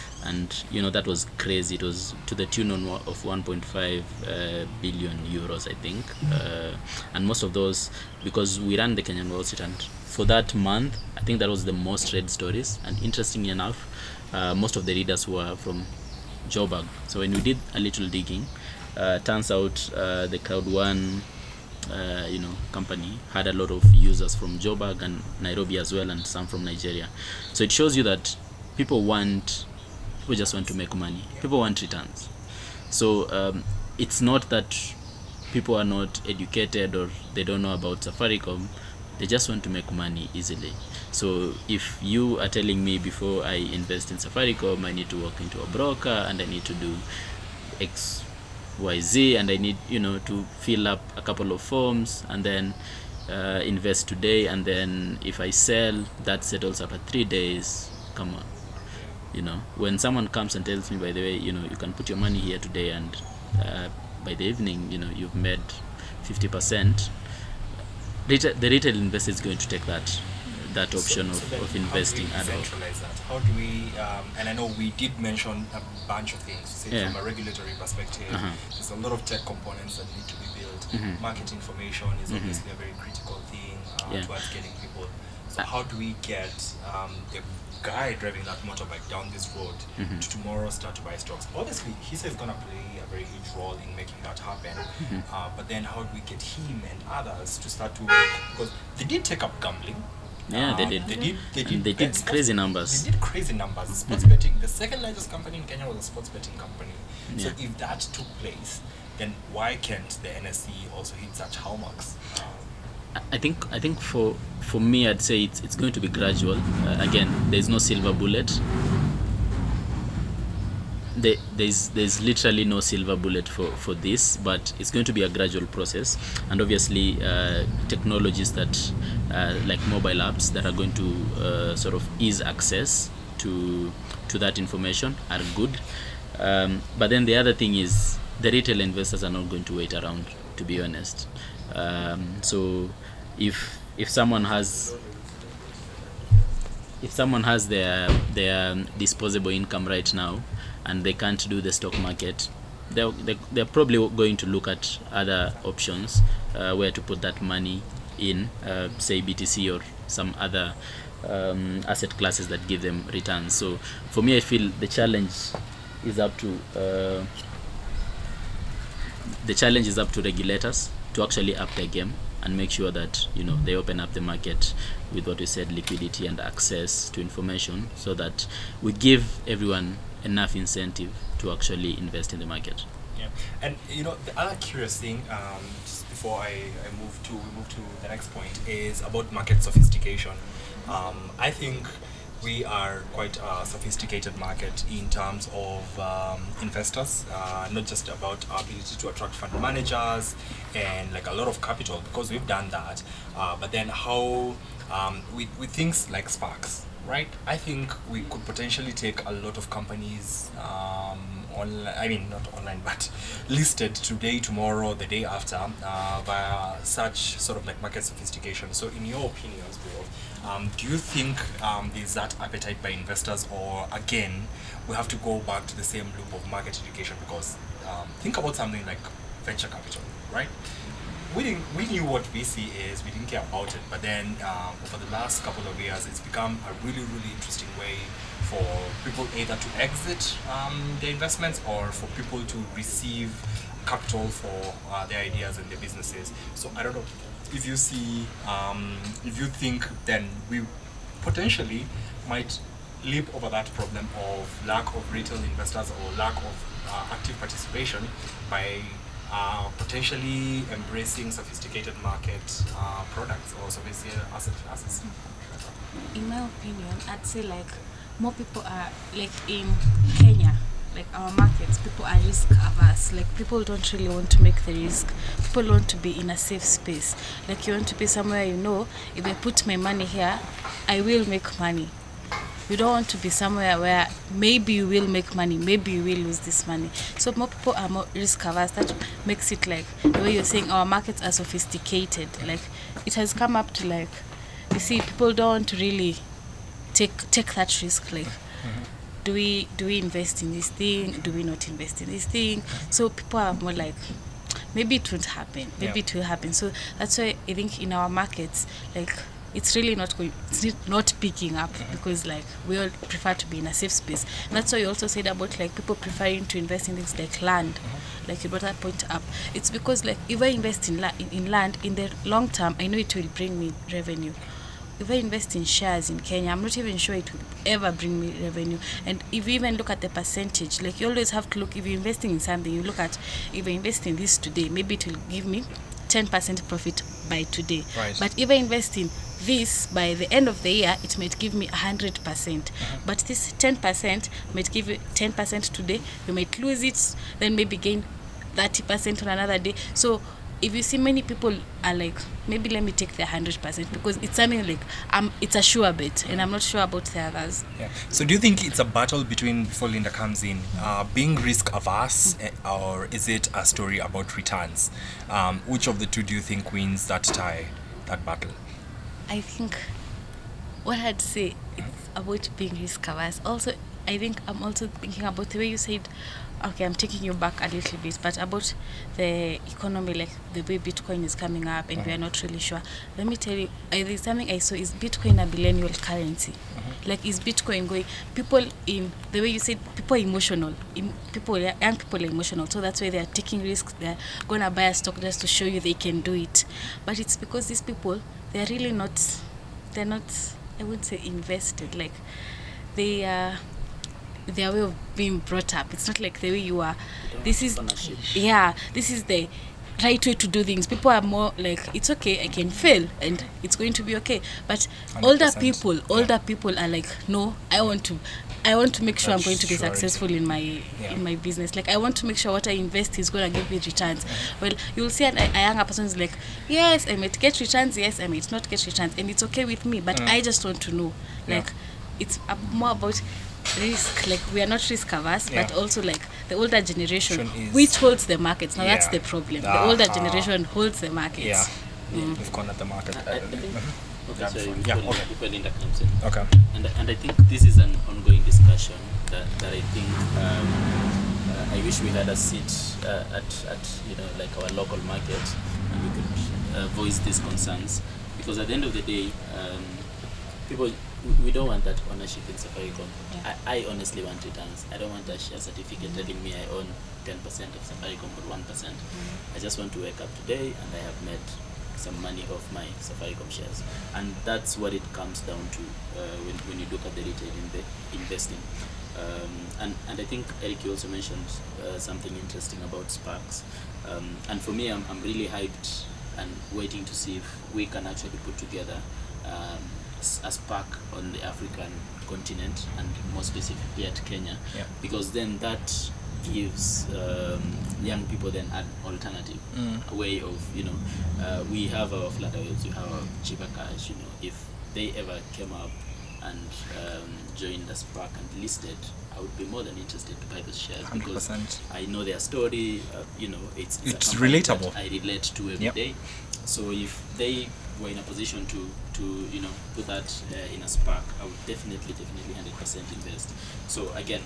and you know that was crazy. It was to the tune of one point five uh, billion euros, I think, uh, and most of those, because we ran the Kenyan Wall Street, and for that month, I think that was the most read stories. And interestingly enough, uh, most of the readers were from Joburg. So when we did a little digging, uh, turns out uh, the Crowd One, uh, you know, company had a lot of users from Joburg and Nairobi as well, and some from Nigeria. So it shows you that people want, people just want to make money. People want returns. So um, it's not that people are not educated or they don't know about Safaricom. They just want to make money easily. So if you are telling me before I invest in Safaricom, I need to walk into a broker and I need to do X, Y, Z, and I need, you know, to fill up a couple of forms and then uh, invest today, and then if I sell, that settles after three days. Come on. You know, when someone comes and tells me, by the way, you know, you can put your money here today, and uh, by the evening, you know, you've made fifty percent. Retail, the retail investor is going to take that that option so, of, so of investing. How do we centralize that? How do we? Um, and I know we did mention a bunch of things. Say Yeah. from a regulatory perspective, Uh-huh. there's a lot of tech components that need to be built. Mhm. Market information is Mhm. obviously a very critical thing uh, Yeah. towards getting people. So Uh, how do we get um, the guy driving that motorbike down this road Mhm. to tomorrow start to buy stocks? Obviously, he says going to play a very huge role in making that happen. Mhm. Uh, but then how do we get him and others to start to, because they did take up gambling. Yeah, they Um, did. They did. They And did. they bet did sports- crazy numbers. They did crazy numbers. Sports Mhm. betting. The second largest company in Kenya was a sports betting company. So Yeah. if that took place, then why can't the N S E also hit such hallmarks? Um, I think I think for for me, I'd say it's it's going to be gradual. Uh, again, there's no silver bullet. There, there's there's literally no silver bullet for, for this, but it's going to be a gradual process, and obviously uh, technologies that uh, like mobile apps that are going to uh, sort of ease access to to that information are good. Um, but then the other thing is the retail investors are not going to wait around, to be honest. Um, so if if someone has if someone has their their um, disposable income right now and they can't do the stock market, they're, they're, they're probably going to look at other options uh, where to put that money in, uh, say B T C or some other um, asset classes that give them returns. So for me, I feel the challenge is up to uh, the challenge is up to regulators to actually up their game and make sure that, you know, they open up the market with what we said, liquidity and access to information, so that we give everyone enough incentive to actually invest in the market. Yeah, and you know the other curious thing, um, just before I, I move to we move to the next point, is about market sophistication. Um, I think we are quite a sophisticated market in terms of um, investors, uh, not just about our ability to attract fund managers and like a lot of capital, because we've done that, uh, but then how um, with, with things like Sparks, right? I think we could potentially take a lot of companies um, online, I mean not online, but listed today, tomorrow, the day after, uh, via such sort of like market sophistication. So in your opinions, bro, um, do you think um, there's that appetite by investors, or again, we have to go back to the same loop of market education? Because um, think about something like venture capital, right? We didn't, we knew what V C is, we didn't care about it, but then um, over the last couple of years, it's become a really, really interesting way for people either to exit um, their investments or for people to receive capital for uh, their ideas and their businesses. So I don't know if you see, um, if you think then we potentially might leap over that problem of lack of retail investors or lack of uh, active participation by Uh, potentially embracing sophisticated market uh, products or sophisticated asset classes. In my opinion, I'd say like more people are like in Kenya, like our markets, people are risk averse. Like people don't really want to make the risk. People want to be in a safe space. Like you want to be somewhere you know, if I put my money here, I will make money. You don't want to be somewhere where maybe you will make money, maybe you will lose this money. So more people are more risk averse. That makes it like the way you're saying our markets are sophisticated. Like it has come up to like, you see, people don't want to really take take that risk. Like, mm-hmm. do we do we invest in this thing? Do we not invest in this thing? So people are more like, maybe it won't happen. Maybe Yeah. it will happen. So that's why I think in our markets, like, it's really not going, it's not picking up, because like we all prefer to be in a safe space. And that's why you also said about like people preferring to invest in things like land, like you brought that point up. It's because like if I invest in, la- in, in land in the long term, I know it will bring me revenue. If I invest in shares in Kenya, I'm not even sure it will ever bring me revenue. And if you even look at the percentage, like you always have to look, if you're investing in something, you look at, if I invest in this today, maybe it will give me ten percent profit by today. Right. But if I invest in this, by the end of the year, it might give me one hundred percent. Uh-huh. But this ten percent might give you ten percent today, you might lose it, then maybe gain thirty percent on another day. So if you see many people are like, maybe let me take the one hundred percent because it's something like, um, it's a sure bet and I'm not sure about the others. Yeah. So do you think it's a battle between, before Linda comes in, uh, being risk averse, mm-hmm. or is it a story about returns? Um, which of the two do you think wins that tie, that battle? I think what I'd say it's about being risk averse. Also, I think I'm also thinking about the way you said, okay, I'm taking you back a little bit, but about the economy, like the way Bitcoin is coming up and mm-hmm. we are not really sure. Let me tell you, uh, there's something I saw, is Bitcoin a millennial currency? Mm-hmm. Like, is Bitcoin going, people in, the way you said, people are emotional, in, people, young people are emotional, so that's why they are taking risks, they're going to buy a stock just to show you they can do it. But it's because these people, they're really not, they're not, I wouldn't say invested, like, they are, their way of being brought up. It's not like the way you are. This is, yeah, this is the right way to do things. People are more like, it's okay, I can fail and it's going to be okay. But one hundred percent. older people, older yeah. people are like, no, I want to, I want to make sure That's I'm going to be surety. successful in my yeah. in my business. Like, I want to make sure what I invest is going to give me returns. Mm-hmm. Well, you'll see an, a younger person is like, yes, I might get returns, yes, I might not get returns, and it's okay with me. But mm. I just want to know, like, yeah. it's uh, more about risk. Like, we are not risk averse, yeah. but also like the older generation, which holds the markets. Now yeah. that's the problem. Uh, the older uh, generation holds the markets. Yeah, mm. we've gone at the market. I, I think, mm-hmm. okay, yeah, sorry, yeah, before, okay. before Linda comes in. Okay. And and I think this is an ongoing discussion that, that I think um, uh, I wish we had a seat uh, at at you know like our local market and we could uh, voice these concerns, because at the end of the day, um, people. We don't want that ownership in Safaricom. Yeah. I, I honestly want returns. I don't want a share certificate mm-hmm. telling me I own ten percent of Safaricom or one percent. Mm-hmm. I just want to wake up today and I have made some money off my Safaricom shares. And that's what it comes down to uh, when, when you look at the retail inve- investing. Um, and, and I think, Eric, you also mentioned uh, something interesting about Sparks. Um, and for me, I'm, I'm really hyped and waiting to see if we can actually put together um, a spark on the African continent and more specifically at Kenya, yeah. because then that gives um, young people then an alternative, mm. a way of, you know, uh, we have our Flutterwaves, we have our Chipper Cash, you know, if they ever came up and um, joined the spark and listed, I would be more than interested to buy those shares one hundred percent. Because I know their story, uh, you know, it's, it's, it's relatable. I relate to every yep. day. So if they were in a position to, to you know, put that uh, in a spark, I would definitely, definitely one hundred percent invest. So again,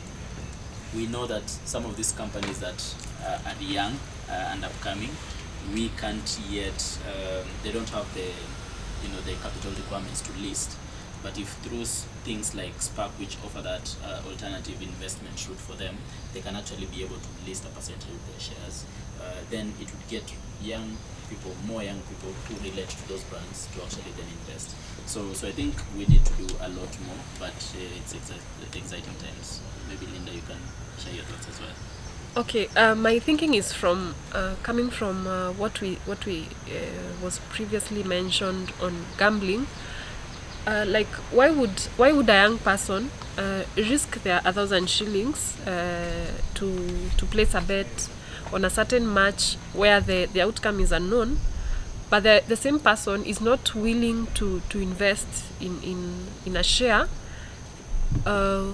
we know that some of these companies that uh, are young uh, and upcoming, we can't yet, um, they don't have the, you know, the capital requirements to list. But if through things like Spark, which offer that uh, alternative investment route for them, they can actually be able to list a percentage of their shares, uh, then it would get young people, more young people who relate to those brands to actually then invest. So, so I think we need to do a lot more, but uh, it's exa- exciting times. Maybe Linda, you can share your thoughts as well. Okay, uh, my thinking is from uh, coming from uh, what we what we uh, was previously mentioned on gambling. Uh, like, why would why would a young person uh, risk their a thousand shillings uh, to to place a bet on a certain match where the, the outcome is unknown, but the the same person is not willing to, to invest in, in, in a share, uh,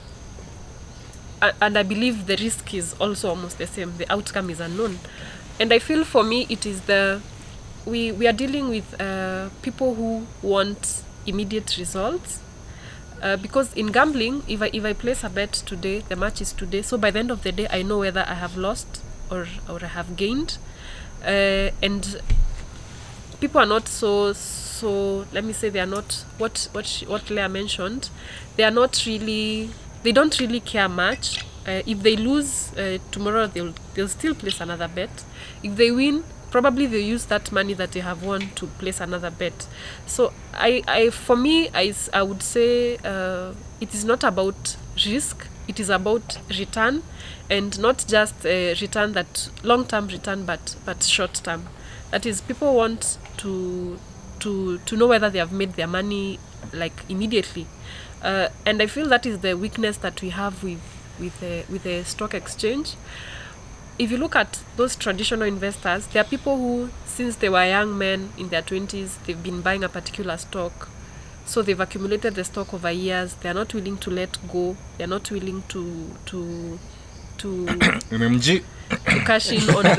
and I believe the risk is also almost the same. The outcome is unknown, and I feel for me it is the we we are dealing with uh, people who want immediate results, uh, because in gambling, if I if I place a bet today, the match is today, so by the end of the day I know whether I have lost or or I have gained, uh, and people are not so so let me say they are not what what she, what Leah mentioned, they are not really they don't really care much. Uh, if they lose uh, tomorrow, they'll they'll still place another bet. If they win, probably they use that money that they have won to place another bet. So I, I for me, I, I would say uh, it is not about risk. It is about return, and not just a return that long-term return, but but short-term. That is, people want to to to know whether they have made their money like immediately, uh, and I feel that is the weakness that we have with with the with the stock exchange. if you look at those traditional investors, there are people who, since they were young men in their twenties, they've been buying a particular stock. So they've accumulated the stock over years. They're not willing to let go. They're not willing to to to, to cash in on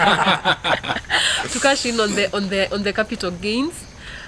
the to cash in on the on the on the capital gains.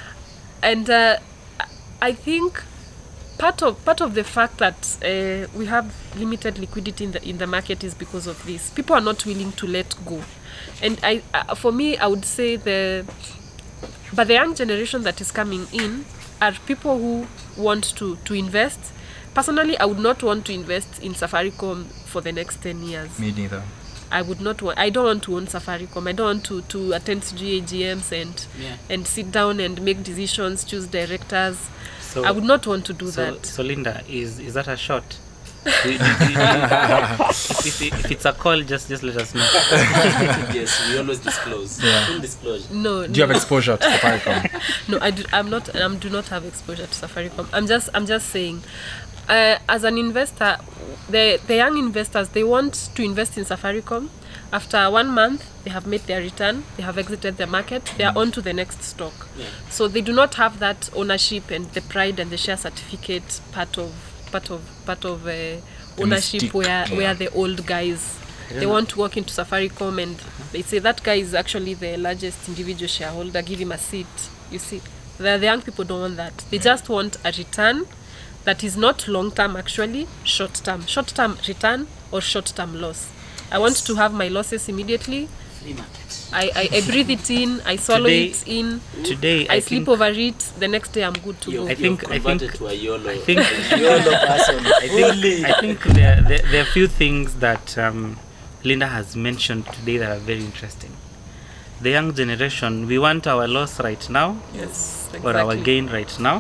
And uh, I think part of part of the fact that uh, we have limited liquidity in the in the market is because of this. People are not willing to let go. And I, uh, for me, I would say the but the young generation that is coming in are people who want to, to invest. Personally, I would not want to invest in Safaricom for the next ten years. Me neither. I would not want, I don't want to own Safaricom. I don't want to, to attend G A G Ms and Yeah. and sit down and make decisions, choose directors. So I would not want to do so, that. So Linda, is is that a shot? Do you- do you- do you- if, if, if it's a call, just just let us know. Yes, we always disclose. Yeah. Full disclosure. No, Do you have no. exposure to Safaricom? No, I do, I'm not. I do not have exposure to Safaricom. I'm just. I'm just saying, uh, as an investor, the the young investors, they want to invest in Safaricom. After one month, they have made their return. They have exited the market. They are on to the next stock. Yeah. So they do not have that ownership and the pride and the share certificate part of part of part of uh, ownership mystique, where yeah. where the old guys. They want to walk into Safaricom and they say that guy is actually the largest individual shareholder, give him a seat. You see, the, the young people don't want that. They just want a return that is not long term, actually, short term. Short term return or short term loss. I want to have my losses immediately. Free market. I, I, I breathe it in, I swallow Today- it in, Today, I, I sleep think, over it, the next day I'm good to You, go. I think- you've I converted think- to a YOLO. I think- YOLO person. I think, I think there, there, there are a few things that um, Linda has mentioned today that are very interesting. The young generation, we want our loss right now Yes, or our exactly. gain right now.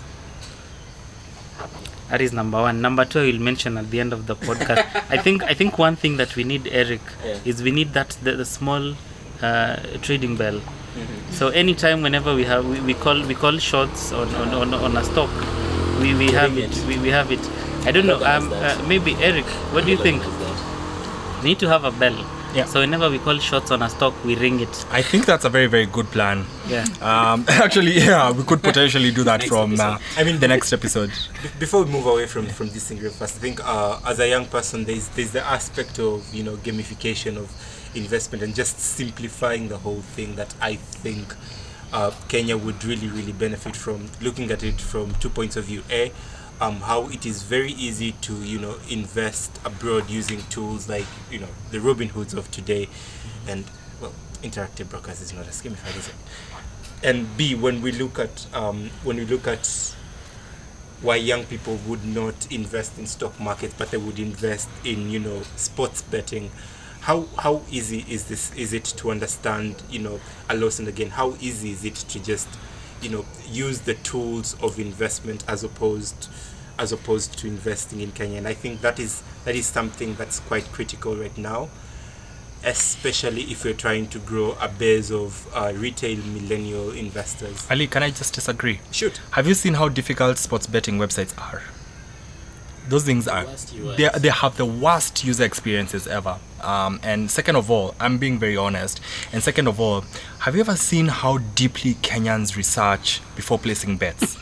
That is number one. Number two, I will mention at the end of the podcast. I think I think one thing that we need, Eric, Yeah. is we need that the, the small uh, trading bell. Mhm. So anytime, whenever we have we, we call we call shots on on, on, on a stock, we, we have Ring it. it. We, we have it. I don't know. Organize Um, that. uh, maybe Eric, what do you think? Organize that. We need to have a bell. Yeah. So whenever we call shots on a stock, we ring it. I think that's a very, very good plan. Yeah. Um, actually, yeah, we could potentially do that Next from uh, episode. I mean, the next episode. Be- before we move away from from this thing real fast, I think uh, as a young person, there's there's the aspect of you know gamification of investment and just simplifying the whole thing that I think uh, Kenya would really really benefit from. Looking at it from two points of view: A, um, how it is very easy to you know invest abroad using tools like you know the Robinhoods of today, and well, Interactive Brokers is not as gamified, is it? And B, when we look at um, when we look at why young people would not invest in stock markets, but they would invest in you know sports betting. How how easy is this? Is it to understand you know a loss and a gain? How easy is it to just you know use the tools of investment as opposed as opposed to investing in Kenya? And I think that is that is something that's quite critical right now, especially if we're trying to grow a base of uh, retail millennial investors. Ali, can I just disagree? Shoot. Have you seen how difficult sports betting websites are? Those things are, Worst U I. they, they have the worst user experiences ever. Um, and second of all, I'm being very honest. And second of all, have you ever seen how deeply Kenyans research before placing bets?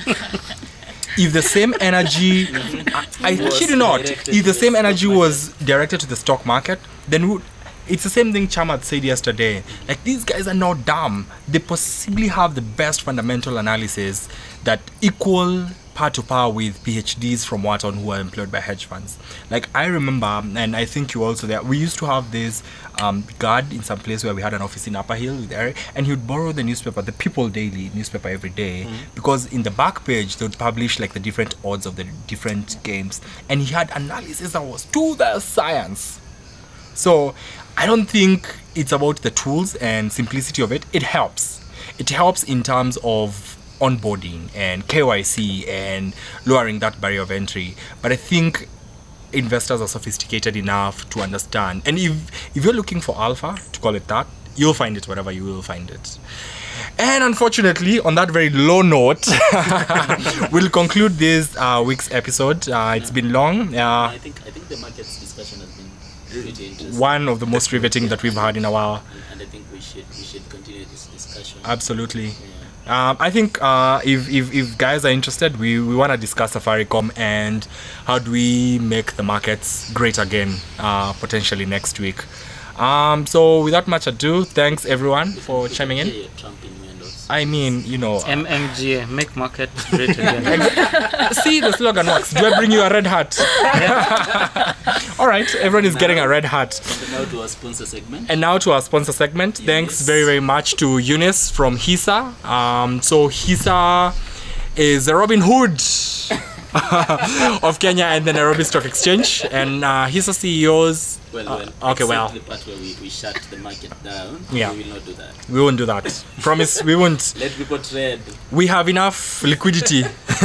If the same energy, I, I Was kid you not, directed if the to same the energy stock market. was directed to the stock market, then would. It's the same thing Chamat said yesterday. Like, these guys are not dumb. They possibly have the best fundamental analysis that equal par to par with PhDs from Wharton who are employed by hedge funds. Like, I remember, and I think you also there, we used to have this um, guard in some place where we had an office in Upper Hill with Eric, and he would borrow the newspaper, the People Daily newspaper every day, because in the back page they would publish like the different odds of the different games, and he had analysis that was to the science. So I don't think it's about the tools and simplicity of it. It helps. It helps in terms of onboarding and K Y C and lowering that barrier of entry. But I think investors are sophisticated enough to understand. And if if you're looking for alpha, to call it that, you'll find it wherever you will find it. And unfortunately, on that very low note, we'll conclude this uh, week's episode. Uh, it's been long. Uh, I think I think the market's discussion has been really pretty interesting. one of the most riveting that we've had in a while. And, and I think we should we should continue this discussion. Absolutely. Yeah. Um, I think uh, if, if if guys are interested, we, we want to discuss Safaricom and how do we make the markets great again, uh, potentially next week. Um, so without much ado, thanks everyone for We can chiming in. hear your Trump innuendos. I mean, you know, M M G A, make market great again. see, the slogan works. Do I bring you a red hat? All right, everyone is getting a red hat. And now to our sponsor segment. And now to our sponsor segment. Thanks Eunice. very, very much to Eunice from HISA. Um, so HISA is the Robin Hood of Kenya and the Nairobi Stock Exchange. And uh, HISA C E Os. Well, Uh, well. okay, except well. the part where we, we shut the market down. Yeah. We will not do that. We won't do that. Promise, we won't. Let people trade. We have enough liquidity.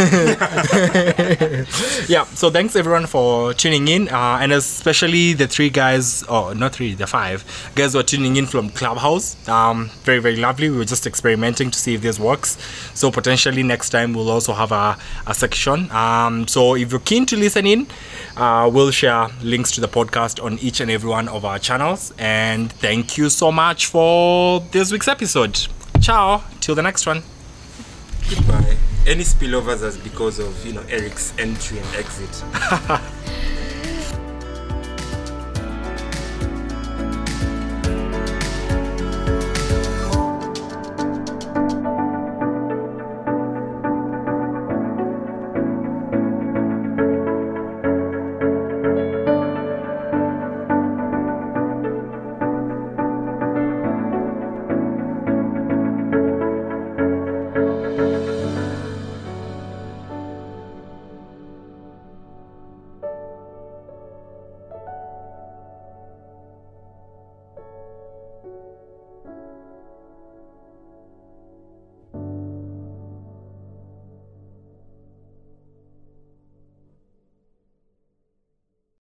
Yeah, so thanks everyone for tuning in, uh, and especially the three guys, or not three, the five guys who are tuning in from Clubhouse. Um, very, very lovely. We were just experimenting to see if this works. So potentially next time we'll also have a, a section. Um, so if you're keen to listen in, uh, we'll share links to the podcast on each and every one of our channels. And thank you so much for this week's episode. Ciao, till the next one. Goodbye. Any spillovers as because of, you know, Eric's entry and exit.